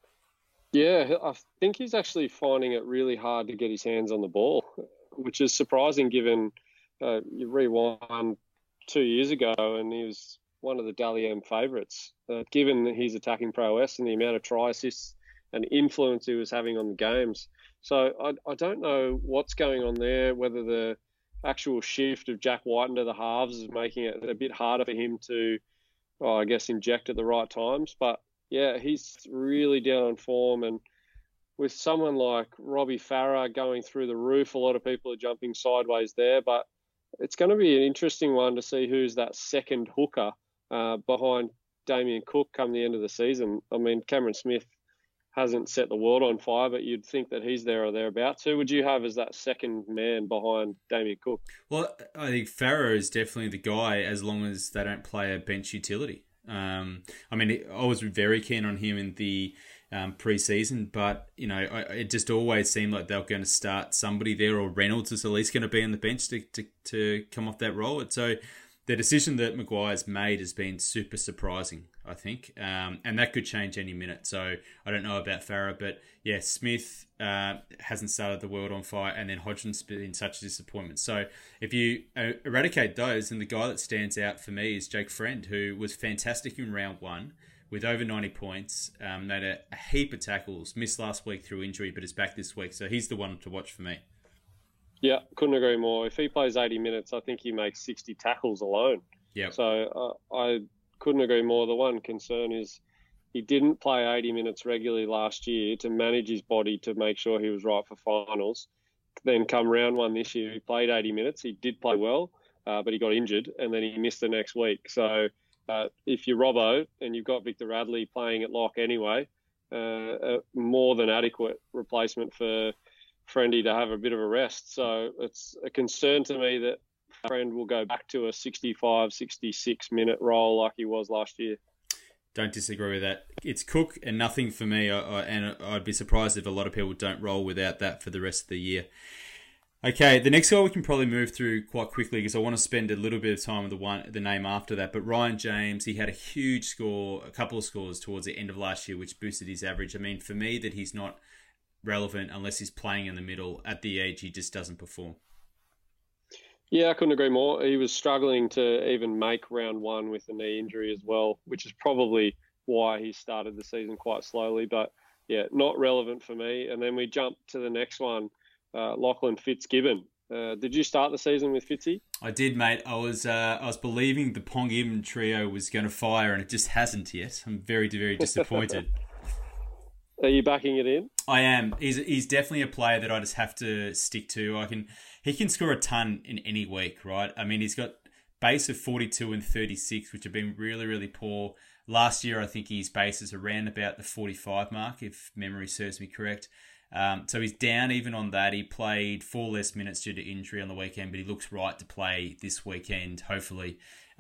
Yeah, I think he's actually finding it really hard to get his hands on the ball, which is surprising given you rewind 2 years ago and he was one of the Dally M favourites. Given his attacking prowess and the amount of try assists and influence he was having on the games. So I don't know what's going on there, whether the actual shift of Jack White into the halves is making it a bit harder for him to, inject at the right times. But, yeah, he's really down on form. And with someone like Robbie Farah going through the roof, a lot of people are jumping sideways there. But it's going to be an interesting one to see who's that second hooker behind Damien Cook come the end of the season. I mean, Cameron Smith hasn't set the world on fire, but you'd think that he's there or thereabouts. Who would you have as that second man behind Damien Cook?
Well, I think Farah is definitely the guy as long as they don't play a bench utility. I was very keen on him in the pre-season, but, it just always seemed like they were going to start somebody there, or Reynolds is at least going to be on the bench to come off that role. And so the decision that Maguire's made has been super surprising, I think, and that could change any minute. So I don't know about Farah, but yeah, Smith hasn't started the world on fire, and then Hodgson's been such a disappointment. So if you eradicate those, then the guy that stands out for me is Jake Friend, who was fantastic in round one with over 90 points, made a heap of tackles, missed last week through injury, but is back this week. So he's the one to watch for me.
Yeah, couldn't agree more. If he plays 80 minutes, I think he makes 60 tackles alone.
Yeah.
So I couldn't agree more. The one concern is he didn't play 80 minutes regularly last year to manage his body to make sure he was right for finals. Then come round one this year, he played 80 minutes. He did play well, but he got injured, and then he missed the next week. So if you're Robbo and you've got Victor Radley playing at lock anyway, a more than adequate replacement for Friendy to have a bit of a rest. So it's a concern to me that Friend will go back to a 65, 66 minute role like he was last year.
Don't disagree with that. It's Cook and nothing for me, and I'd be surprised if a lot of people don't roll without that for the rest of the year. Okay, the next guy we can probably move through quite quickly because I want to spend a little bit of time with the name after that. But Ryan James, he had a huge score, a couple of scores towards the end of last year, which boosted his average. I mean, for me, that he's not relevant unless he's playing in the middle. At the age, he just doesn't perform.
Yeah, I couldn't agree more. He was struggling to even make round one with a knee injury as well, which is probably why he started the season quite slowly. But yeah, not relevant for me. And then we jump to the next one, Lachlan Fitzgibbon. Did you start the season with Fitzy?
I did, mate. I was believing the Pong-Im trio was going to fire, and it just hasn't yet. I'm very, very disappointed.
Are you backing it in?
I am. He's definitely a player that I just have to stick to. He can score a ton in any week, right? I mean, he's got base of 42 and 36, which have been really, really poor. Last year, I think his base is around about the 45 mark, if memory serves me correct. So he's down even on that. He played 4 less minutes due to injury on the weekend, but he looks right to play this weekend, hopefully.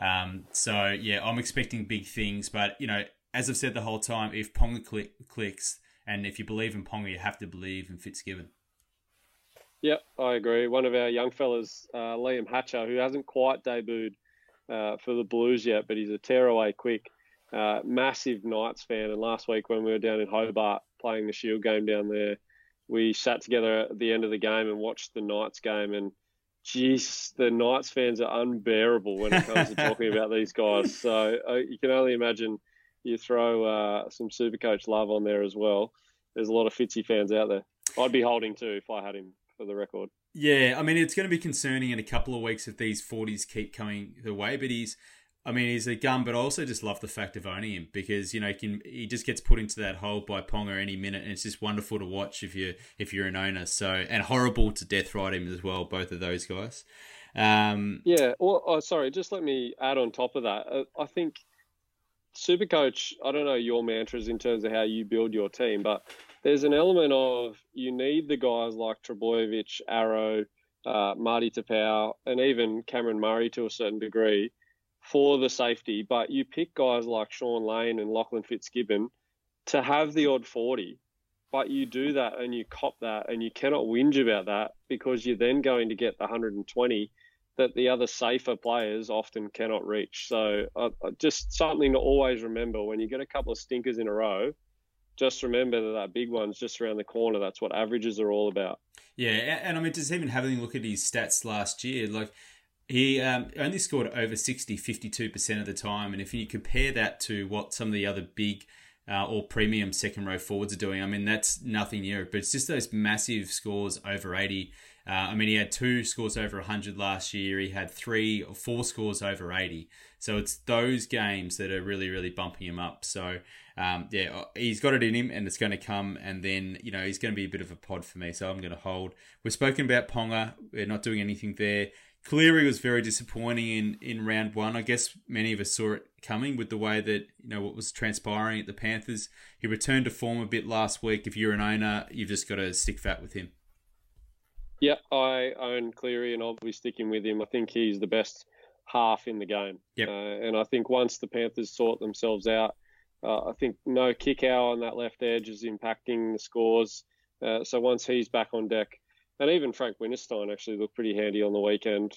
So, yeah, I'm expecting big things. But, you know, as I've said the whole time, if Ponga clicks, and if you believe in Ponga, you have to believe in Fitzgibbon.
Yep, I agree. One of our young fellas, Liam Hatcher, who hasn't quite debuted for the Blues yet, but he's a tearaway quick. Massive Knights fan. And last week when we were down in Hobart playing the Shield game down there, we sat together at the end of the game and watched the Knights game. And, geez, the Knights fans are unbearable when it comes to talking about these guys. So you can only imagine you throw some Supercoach love on there as well. There's a lot of Fitzy fans out there. I'd be holding too if I had him, for the record. Yeah,
I mean, it's going to be concerning in a couple of weeks if these 40s keep coming the way, but he's a gun, but I also just love the fact of owning him because, you know, he just gets put into that hole by Ponga any minute, and it's just wonderful to watch if you're an owner. So, and horrible to death ride him as well, both of those guys.
Yeah, well, sorry, just let me add on top of that. I think Supercoach, I don't know your mantras in terms of how you build your team, but there's an element of you need the guys like Trbojevic, Arrow, Marty Tapau, and even Cameron Murray to a certain degree for the safety, but you pick guys like Sean Lane and Lachlan Fitzgibbon to have the odd 40, but you do that and you cop that and you cannot whinge about that because you're then going to get the 120 that the other safer players often cannot reach. So just something to always remember when you get a couple of stinkers in a row, just remember that big one's just around the corner. That's what averages are all about.
Yeah, and I mean, just even having a look at his stats last year, like he only scored over 52% of the time. And if you compare that to what some of the other big or premium second row forwards are doing, I mean, that's nothing near it. But it's just those massive scores over 80. I mean, he had 2 scores over 100 last year. He had 3 or 4 scores over 80. So it's those games that are really, really bumping him up. So, yeah, he's got it in him and it's going to come. And then, you know, he's going to be a bit of a pod for me. So I'm going to hold. We've spoken about Ponga. We're not doing anything there. Cleary was very disappointing in round 1. I guess many of us saw it coming with the way that, you know, what was transpiring at the Panthers. He returned to form a bit last week. If you're an owner, you've just got to stick fat with him.
Yeah, I own Cleary and I'll be sticking with him. I think he's the best half in the game.
Yep.
And I think once the Panthers sort themselves out, I think no Kikau on that left edge is impacting the scores. So once he's back on deck, and even Frank Winterstein actually looked pretty handy on the weekend,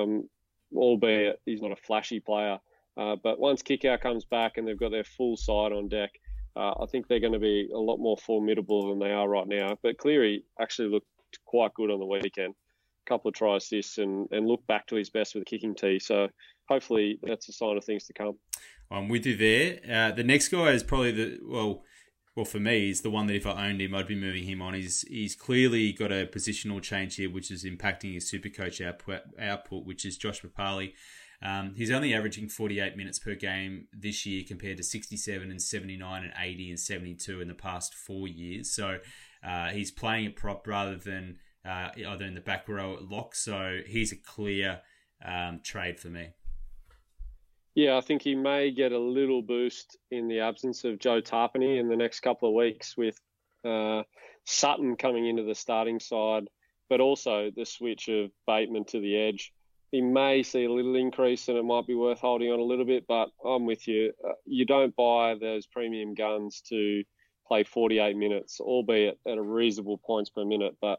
albeit he's not a flashy player. But once Kikau comes back and they've got their full side on deck, I think they're going to be a lot more formidable than they are right now. But Cleary actually looked quite good on the weekend. A couple of try assists and look back to his best with a kicking tee. So hopefully that's a sign of things to come.
I'm with you there. The next guy is probably well, for me, is the one that if I owned him, I'd be moving him on. He's clearly got a positional change here, which is impacting his Supercoach output, which is Josh Papali. He's only averaging 48 minutes per game this year compared to 67 and 79 and 80 and 72 in the past 4 years. So he's playing at prop rather than either in the back row at lock. So he's a clear trade for me.
Yeah, I think he may get a little boost in the absence of Joe Tarpany in the next couple of weeks with Sutton coming into the starting side, but also the switch of Bateman to the edge. he may see a little increase and it might be worth holding on a little bit, but I'm with you. You don't buy those premium guns to play 48 minutes, albeit at a reasonable points per minute. But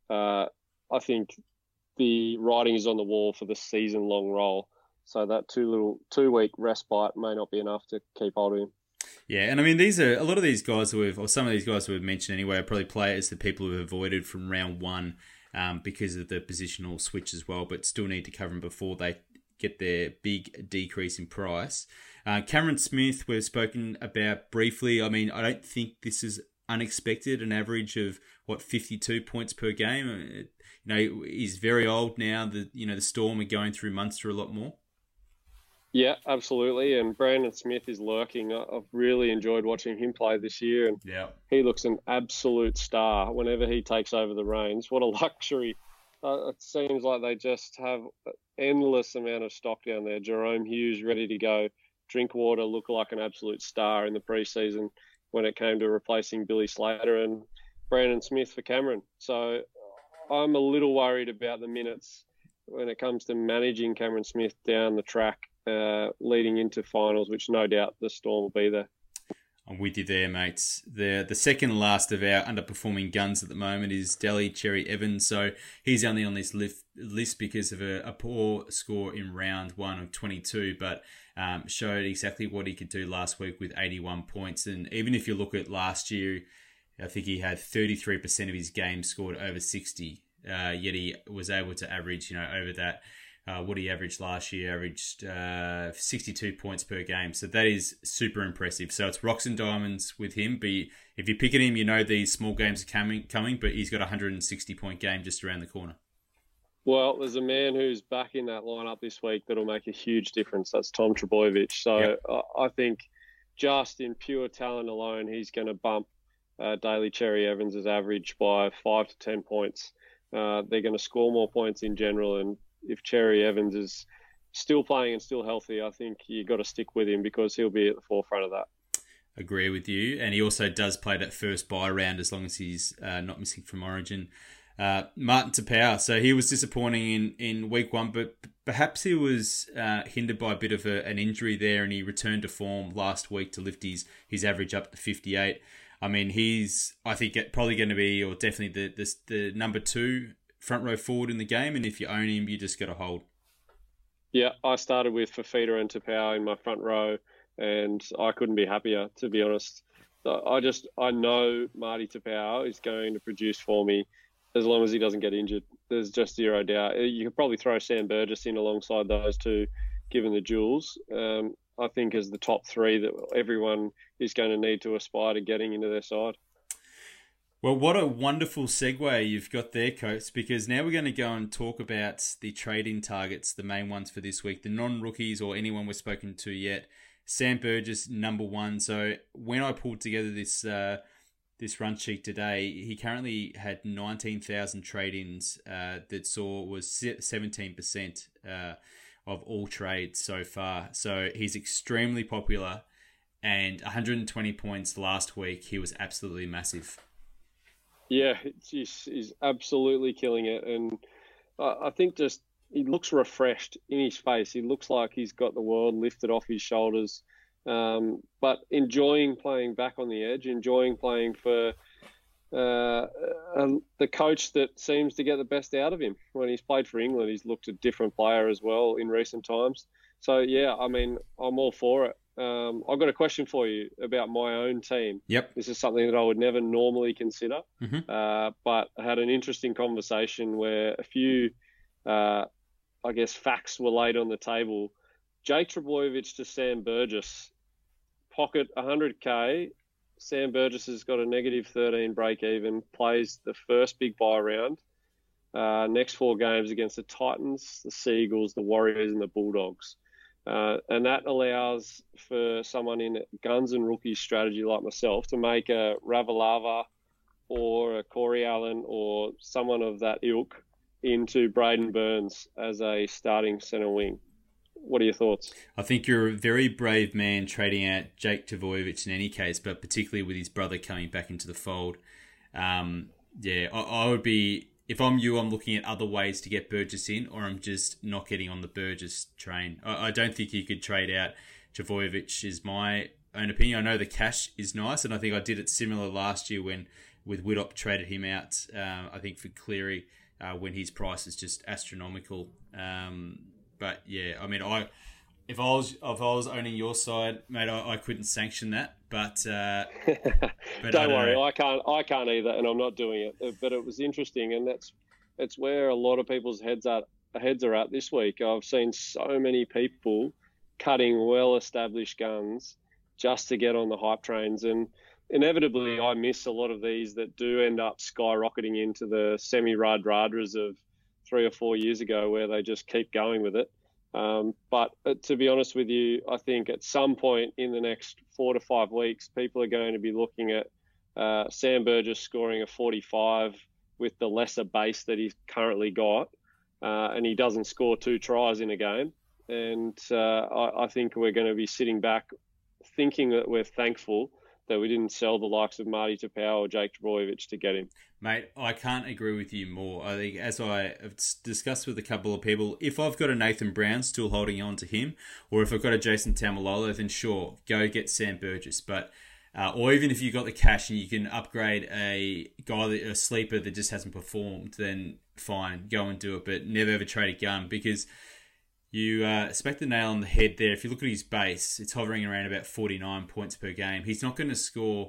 I think the writing is on the wall for the season-long role. So that 2-week respite may not be enough to keep holding him.
Yeah, and I mean, these are a lot of these guys or some of these guys who we've mentioned anyway, are probably players that people have avoided from round one because of the positional switch as well, but still need to cover them before they get their big decrease in price. Cameron Smith, we've spoken about briefly. I mean, I don't think this is unexpected, an average of, 52 points per game. He's very old now. The Storm are going through Munster a lot more.
Yeah, absolutely. And Brandon Smith is lurking. I've really enjoyed watching him play this year. And he looks an absolute star whenever he takes over the reins. What a luxury. It seems like they just have an endless amount of stock down there. Jerome Hughes ready to go. Drinkwater looked like an absolute star in the preseason when it came to replacing Billy Slater, and Brandon Smith for Cameron. So I'm a little worried about the minutes when it comes to managing Cameron Smith down the track leading into finals, which no doubt the Storm will be there.
I'm with you there, mates. The second last of our underperforming guns at the moment is Delhi Cherry Evans. So he's only on this list because of a poor score in round 1 of 22, but showed exactly what he could do last week with 81 points. And even if you look at last year, I think he had 33% of his games scored over 60, yet he was able to average, over that. What he averaged last year, averaged 62 points per game. So that is super impressive. So it's rocks and diamonds with him. But if you pick at him, these small games are coming, but he's got a 160-point game just around the corner.
Well, there's a man who's back in that lineup this week that'll make a huge difference. That's Tom Trbojevic. So I think just in pure talent alone, he's going to bump Daly Cherry Evans' average by 5 to 10 points. They're going to score more points in general, and if Cherry Evans is still playing and still healthy, I think you got to stick with him because he'll be at the forefront of that.
Agree with you. And he also does play that first bye round as long as he's not missing from Origin. Martin Tapau, so he was disappointing in week 1, but perhaps he was hindered by a bit of an injury there, and he returned to form last week to lift his average up to 58. I mean, he's, I think, probably going to be, or definitely the number 2 front row forward in the game, and if you own him, you just got to hold.
Yeah, I started with Fafita and Tapau in my front row, and I couldn't be happier, to be honest. I know Marty Tapau is going to produce for me as long as he doesn't get injured. There's just zero doubt. You could probably throw Sam Burgess in alongside those two, given the duels. I think as the top 3 that everyone is going to need to aspire to getting into their side.
Well, what a wonderful segue you've got there, Coates, because now we're going to go and talk about the trade-in targets, the main ones for this week, the non-rookies or anyone we've spoken to yet. Sam Burgess, number 1. So when I pulled together this run sheet today, he currently had 19,000 trade-ins that was 17% of all trades so far. So he's extremely popular, and 120 points last week. He was absolutely massive.
Yeah, he's absolutely killing it. And I think just he looks refreshed in his face. He looks like he's got the world lifted off his shoulders, but enjoying playing back on the edge, enjoying playing for the coach that seems to get the best out of him. When he's played for England, he's looked a different player as well in recent times. So, yeah, I mean, I'm all for it. I've got a question for you about my own team.
Yep.
This is something that I would never normally consider,
but
I had an interesting conversation where a few, facts were laid on the table. Jake Trbojevic to Sam Burgess, pocket 100K. Sam Burgess has got a negative 13 break even, plays the first big bye round. Next 4 games against the Titans, the Seagulls, the Warriors, and the Bulldogs. And that allows for someone in guns and rookies strategy like myself to make a Ravalawa or a Corey Allen or someone of that ilk into Braden Burns as a starting centre wing. What are your thoughts?
I think you're a very brave man trading out Jake Trbojevic in any case, but particularly with his brother coming back into the fold. I would be if I'm you, I'm looking at other ways to get Burgess in, or I'm just not getting on the Burgess train. I don't think you could trade out Trbojevic, is my own opinion. I know the cash is nice, and I think I did it similar last year when with Widdop traded him out. I think for Cleary when his price is just astronomical. But yeah, I mean, if I was owning your side, mate, I couldn't sanction that. But
don't worry, I can't either, and I'm not doing it. But it was interesting, and it's where a lot of people's heads are at this week. I've seen so many people cutting well-established guns just to get on the hype trains, and inevitably I miss a lot of these that do end up skyrocketing into the semi-radras of 3 or 4 years ago, where they just keep going with it. But to be honest with you, I think at some point in the next 4 to 5 weeks, people are going to be looking at Sam Burgess scoring a 45 with the lesser base that he's currently got, and he doesn't score 2 tries in a game. And I think we're going to be sitting back thinking that we're thankful that we didn't sell the likes of Marty Tapau or Jake Trbojevic to get him.
Mate, I can't agree with you more. I think, as I have discussed with a couple of people, if I've got a Nathan Brown still holding on to him, or if I've got a Jason Taumalolo, then sure, go get Sam Burgess. But or even if you've got the cash and you can upgrade a sleeper that just hasn't performed, then fine, go and do it. But never ever trade a gun, because you smacked the nail on the head there. If you look at his base, it's hovering around about 49 points per game. He's not going to score,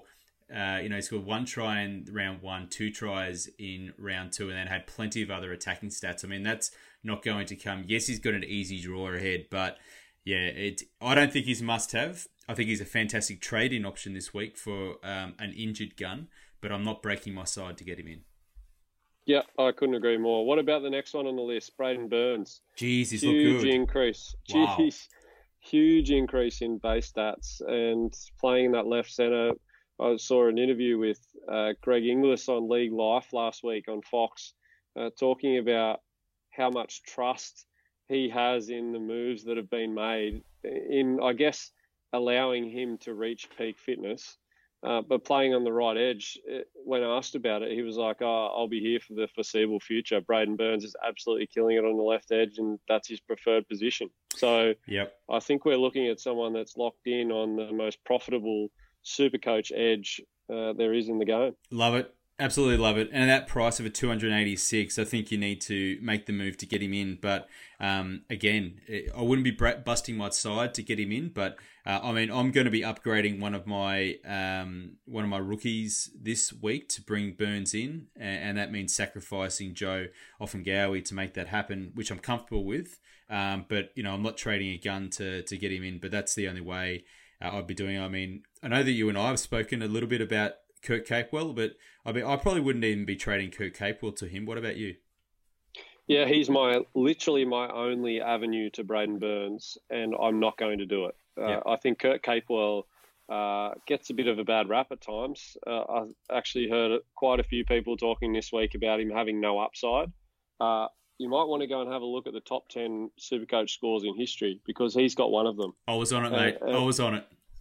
he scored 1 try in round 1, 2 tries in round 2, and then had plenty of other attacking stats. I mean, that's not going to come. Yes, he's got an easy draw ahead, but yeah, I don't think he's a must-have. I think he's a fantastic trade-in option this week for an injured gun, but I'm not breaking my side to get him in.
Yeah, I couldn't agree more. What about the next one on the list, Braden Burns?
Jeez, he's looked good.
Huge increase.
Wow.
Jeez, huge increase in base stats. And playing that left centre, I saw an interview with Greg Inglis on League Life last week on Fox, talking about how much trust he has in the moves that have been made in, I guess, allowing him to reach peak fitness. But playing on the right edge, when asked about it, he was like, I'll be here for the foreseeable future. Braden Burns is absolutely killing it on the left edge, and that's his preferred position. So
yep.
I think we're looking at someone that's locked in on the most profitable Supercoach edge there is in the game.
Love it. Absolutely love it. And at that price of a 286, I think you need to make the move to get him in. But again, I wouldn't be busting my side to get him in. But I mean, I'm going to be upgrading one of my rookies this week to bring Burns in, and that means sacrificing Joe Offengowie to make that happen, which I'm comfortable with. But I'm not trading a gun to get him in. But that's the only way I'd be doing it. I mean, I know that you and I have spoken a little bit about Kurt Capewell, but I mean, I probably wouldn't even be trading Kurt Capewell to him. What about you?
Yeah, he's literally my only avenue to Braden Burns, and I'm not going to do it. I think Kurt Capewell gets a bit of a bad rap at times. I've actually heard quite a few people talking this week about him having no upside. You might want to go and have a look at the top 10 Supercoach scores in history, because he's got one of them.
I was on it, mate. I was on it.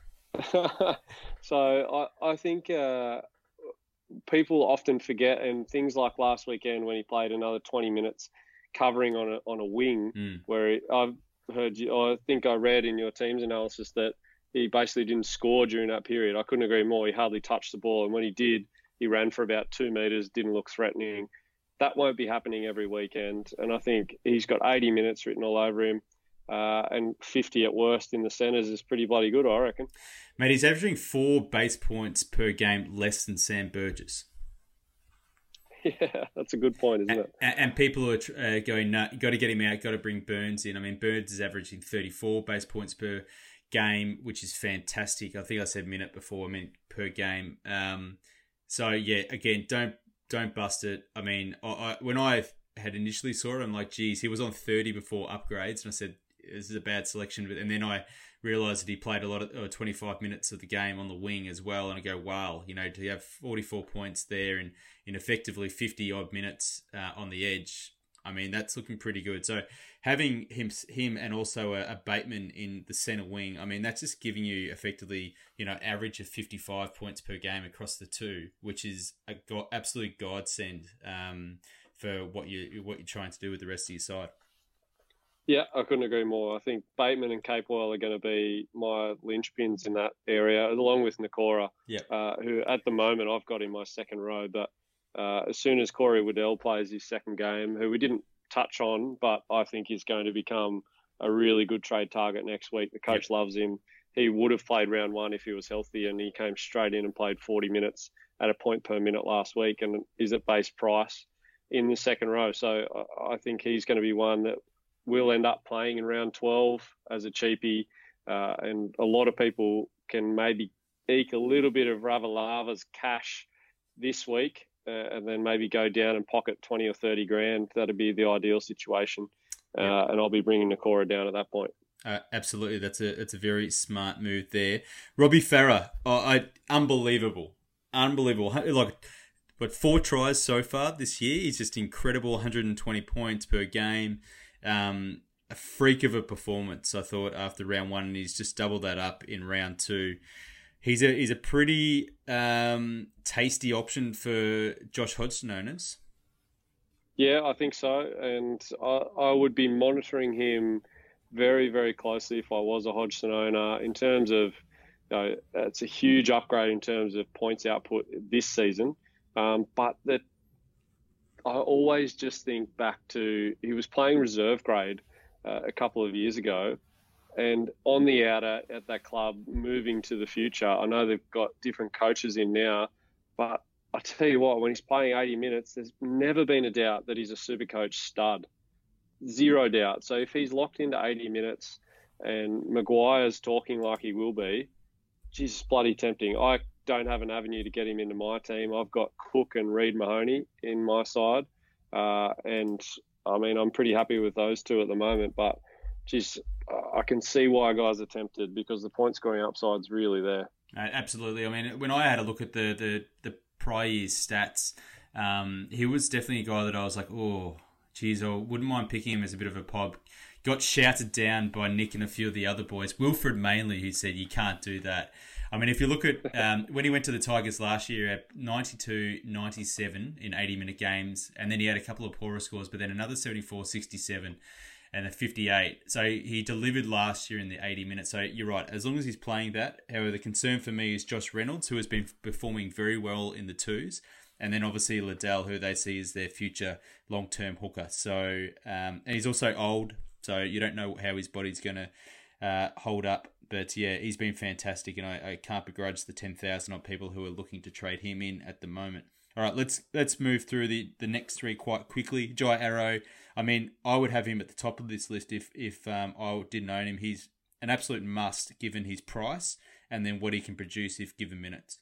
So I think people often forget, and things like last weekend when he played another 20 minutes covering on a wing, where I think I read in your team's analysis that he basically didn't score during that period. I couldn't agree more. He hardly touched the ball, and when he did, he ran for about 2 meters, didn't look threatening. That won't be happening every weekend, and I think he's got 80 minutes written all over him. And 50 at worst in the centres is pretty bloody good, I reckon.
Mate, he's averaging 4 base points per game less than Sam Burgess.
Yeah, that's a good point, isn't it?
And people are going, no, got to get him out, got to bring Burns in. I mean, Burns is averaging 34 base points per game, which is fantastic. I think I said minute before, I mean per game. So, yeah, again, don't bust it. I mean, when I had initially saw it, I'm like, geez, he was on 30 before upgrades, and I said, this is a bad selection. And then I realised that he played a lot of 25 minutes of the game on the wing as well. And I go, wow, to have 44 points there in effectively 50-odd minutes on the edge, I mean, that's looking pretty good. So having him and also a Bateman in the centre wing, I mean, that's just giving you effectively, average of 55 points per game across the two, which is a absolute godsend for what you're trying to do with the rest of your side.
Yeah, I couldn't agree more. I think Bateman and Capewell are going to be my linchpins in that area, along with Nakora, who at the moment I've got in my second row. But as soon as Corey Waddell plays his second game, who we didn't touch on, but I think is going to become a really good trade target next week. The coach loves him. He would have played round one if he was healthy, and he came straight in and played 40 minutes at a point per minute last week and is at base price in the second row. So I think he's going to be one that will end up playing in round 12 as a cheapie, and a lot of people can maybe eke a little bit of Ravalawa's cash this week, and then maybe go down and pocket 20 or 30 grand. That'd be the ideal situation, and I'll be bringing Nakora down at that point.
Absolutely, that's a very smart move there. Robbie Farah, unbelievable. Like, 4 tries so far this year. He's just incredible, 120 points per game. A freak of a performance, I thought, after round 1, and he's just doubled that up in round 2. He's a pretty tasty option for Josh Hodgson owners.
Yeah, I think so, and I would be monitoring him very, very closely if I was a Hodgson owner. In terms of, it's a huge upgrade in terms of points output this season, but that I always just think back to, he was playing reserve grade a couple of years ago, and on the outer at that club, moving to the future. I know they've got different coaches in now, but I tell you what, when he's playing 80 minutes, there's never been a doubt that he's a Supercoach stud. Zero doubt. So if he's locked into 80 minutes and Maguire's talking like he will be, Jesus, bloody tempting. I don't have an avenue to get him into my team. I've got Cook and Reid Mahoney in my side. And I mean, I'm pretty happy with those two at the moment, but geez, I can see why guys are tempted because the point scoring upside's really there.
Absolutely. I mean, when I had a look at the prior year's stats, he was definitely a guy that I was like, oh, geez, I wouldn't mind picking him as a bit of a pop. Got shouted down by Nick and a few of the other boys. Wilfred mainly, who said, you can't do that. I mean, if you look at when he went to the Tigers last year at 92, 97 in 80-minute games, and then he had a couple of poorer scores, but then another 74, 67, and a 58. So he delivered last year in the 80 minutes. So you're right, as long as he's playing that. However, the concern for me is Josh Reynolds, who has been performing very well in the twos, and then obviously Liddell, who they see as their future long-term hooker. So and he's also old, so you don't know how his body's going to hold up. But yeah, he's been fantastic, and I can't begrudge the 10,000 odd people who are looking to trade him in at the moment. All right, let's move through the next three quite quickly. Jai Arrow, I mean, I would have him at the top of this list if I didn't own him. He's an absolute must given his price and then what he can produce if given minutes.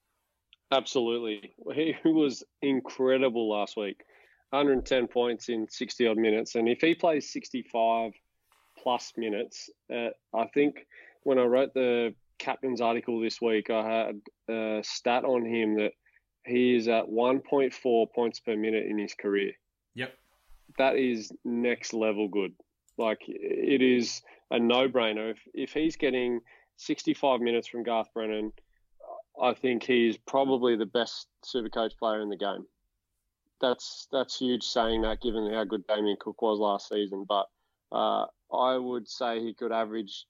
Absolutely. He was incredible last week. 110 points in 60 odd minutes. And if he plays 65 plus minutes, I think when I wrote the captain's article this week, I had a stat on him that he is at 1.4 points per minute in his career.
Yep.
That is next level good. Like, it is a no-brainer. If he's getting 65 minutes from Garth Brennan, I think he's probably the best Supercoach player in the game. That's huge saying that, given how good Damien Cook was last season. But I would say he could average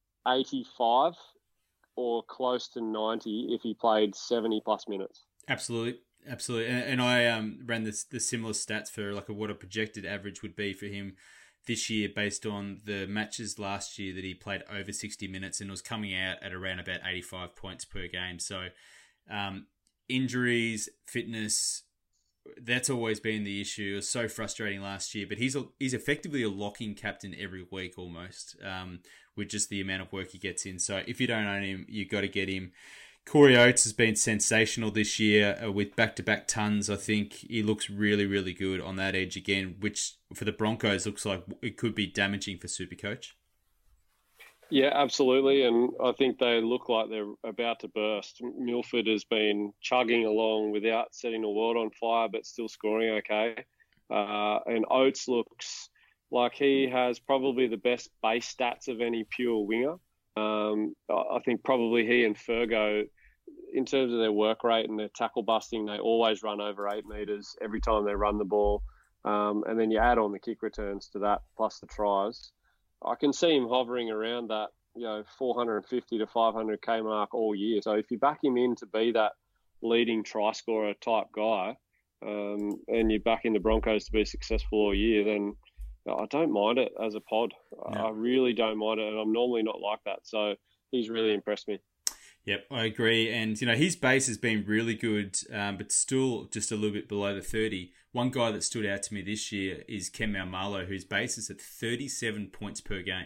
85 or close to 90 if he played 70-plus minutes.
Absolutely. And I ran the similar stats for like what a projected average would be for him this year based on the matches last year that he played over 60 minutes and was coming out at around about 85 points per game. So injuries, fitness, that's always been the issue. It was so frustrating last year, but he's effectively a locking captain every week almost with just the amount of work he gets in. So if you don't own him, you've got to get him. Corey Oates has been sensational this year with back-to-back tons. I think he looks really, really good on that edge again, which for the Broncos looks like it could be damaging for Supercoach.
Yeah, absolutely. And I think they look like they're about to burst. Milford has been chugging along without setting the world on fire, but still scoring okay. And Oates looks like he has probably the best base stats of any pure winger. I think probably he and Fergo, in terms of their work rate and their tackle busting, they always run over 8 meters every time they run the ball. and then you add on the kick returns to that plus the tries, I can see him hovering around that 450 to 500k mark all year. So if you back him in to be that leading try scorer type guy, and you're backing the Broncos to be successful all year, then I don't mind it as a pod. No. I really don't mind it, and I'm normally not like that. So he's really impressed me.
Yep, I agree. And, his base has been really good, but still just a little bit below the 30. One guy that stood out to me this year is Ken Maumalo, whose base is at 37 points per game.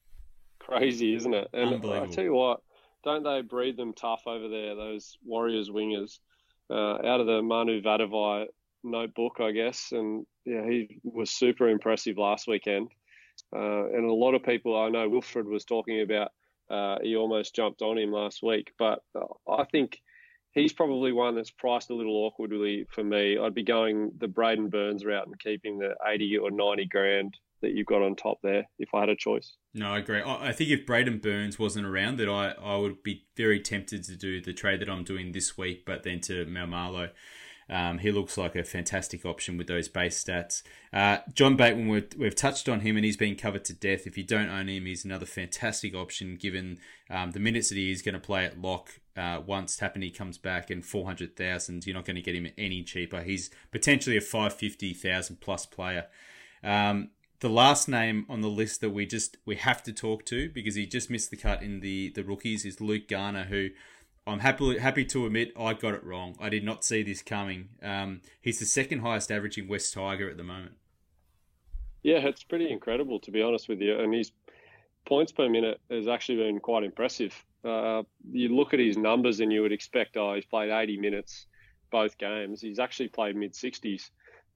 Crazy, isn't it? And
unbelievable.
I tell you what, don't they breed them tough over there, those Warriors wingers? Out of the Manu Vadavai notebook, I guess. And, he was super impressive last weekend. And a lot of people, I know Wilfred was talking about, he almost jumped on him last week. But I think he's probably one that's priced a little awkwardly for me. I'd be going the Braden Burns route and keeping the 80 or 90 grand that you've got on top there if I had a choice.
No, I agree. I think if Braden Burns wasn't around, that I would be very tempted to do the trade that I'm doing this week, but then to Maumalo. He looks like a fantastic option with those base stats. John Bateman, we've touched on him and he's been covered to death. If you don't own him, he's another fantastic option given the minutes that he is going to play at lock once Tapine comes back, and 400,000. You're not going to get him any cheaper. He's potentially a 550,000 plus player. The last name on the list that we have to talk to, because he just missed the cut in the rookies, is Luke Garner, who I'm happy to admit I got it wrong. I did not see this coming. He's the second highest averaging West Tiger at the moment.
Yeah, it's pretty incredible, to be honest with you. And his points per minute has actually been quite impressive. You look at his numbers and you would expect, he's played 80 minutes both games. He's actually played mid-60s.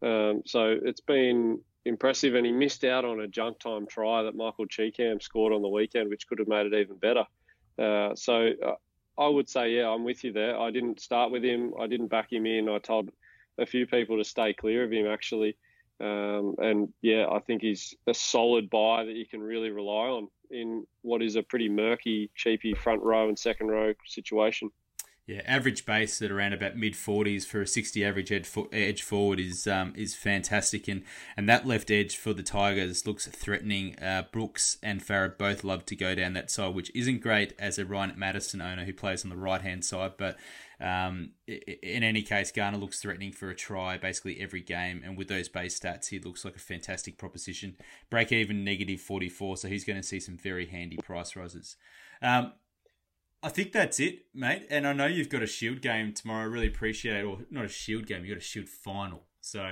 So it's been impressive, and he missed out on a junk time try that Michael Cheekham scored on the weekend, which could have made it even better. So I would say, I'm with you there. I didn't start with him. I didn't back him in. I told a few people to stay clear of him, actually. I think he's a solid buy that you can really rely on in what is a pretty murky, cheapy front row and second row situation.
Yeah, average base at around about mid-40s for a 60 average edge forward is fantastic. And that left edge for the Tigers looks threatening. Brooks and Farrad both love to go down that side, which isn't great as a Ryan Madison owner who plays on the right-hand side. But in any case, Garner looks threatening for a try basically every game. And with those base stats, he looks like a fantastic proposition. Break even -44, so he's going to see some very handy price rises. I think that's it, mate. And I know you've got a Shield game tomorrow. I really appreciate it. Or not a Shield game, you've got a Shield final. So,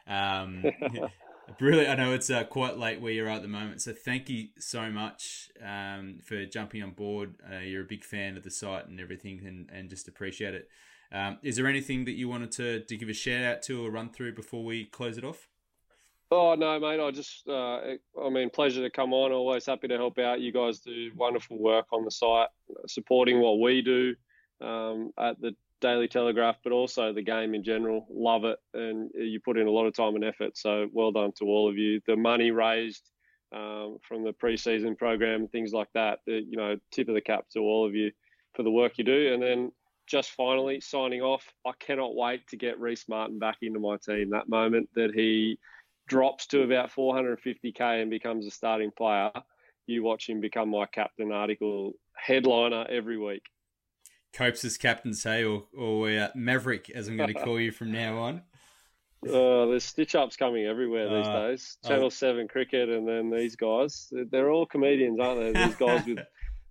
really, I know it's quite late where you're at the moment. So thank you so much for jumping on board. You're a big fan of the site and everything, and just appreciate it. Is there anything that you wanted to give a shout out to or run through before we close it off?
Oh, no, mate. I just, pleasure to come on. Always happy to help out. You guys do wonderful work on the site, supporting what we do at the Daily Telegraph, but also the game in general. Love it. And you put in a lot of time and effort. So well done to all of you. The money raised from the preseason program, things like that, tip of the cap to all of you for the work you do. And then just finally signing off, I cannot wait to get Reece Martin back into my team. That moment that he drops to about 450k and becomes a starting player, you watch him become my captain article headliner every week.
Copes as captain, say, or Maverick, as I'm going to call you from now on.
There's stitch-ups coming everywhere these days. Channel 7 cricket, and then these guys. They're all comedians, aren't they? These guys with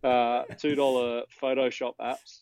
$2 Photoshop apps.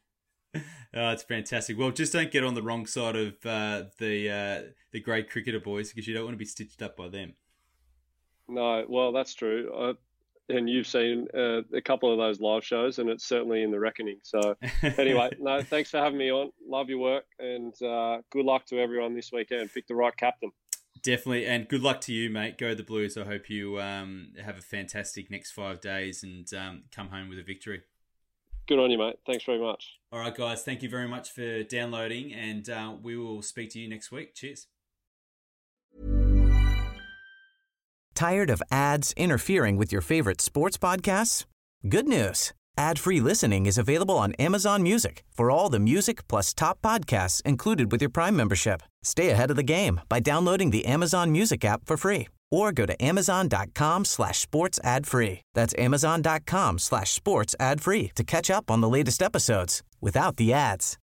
Oh, it's fantastic. Well, just don't get on the wrong side of the great cricketer boys, because you don't want to be stitched up by them.
No, well, that's true. And you've seen a couple of those live shows, and it's certainly in the reckoning. So anyway, no, thanks for having me on. Love your work, and good luck to everyone this weekend. Pick the right captain.
Definitely, and good luck to you, mate. Go the Blues. I hope you have a fantastic next 5 days and come home with a victory.
Good on you, mate. Thanks very much.
All right, guys. Thank you very much for downloading, and we will speak to you next week. Cheers.
Tired of ads interfering with your favorite sports podcasts? Good news. Ad-free listening is available on Amazon Music for all the music plus top podcasts included with your Prime membership. Stay ahead of the game by downloading the Amazon Music app for free or go to amazon.com/sports ad free. That's amazon.com/sports ad free to catch up on the latest episodes without the ads.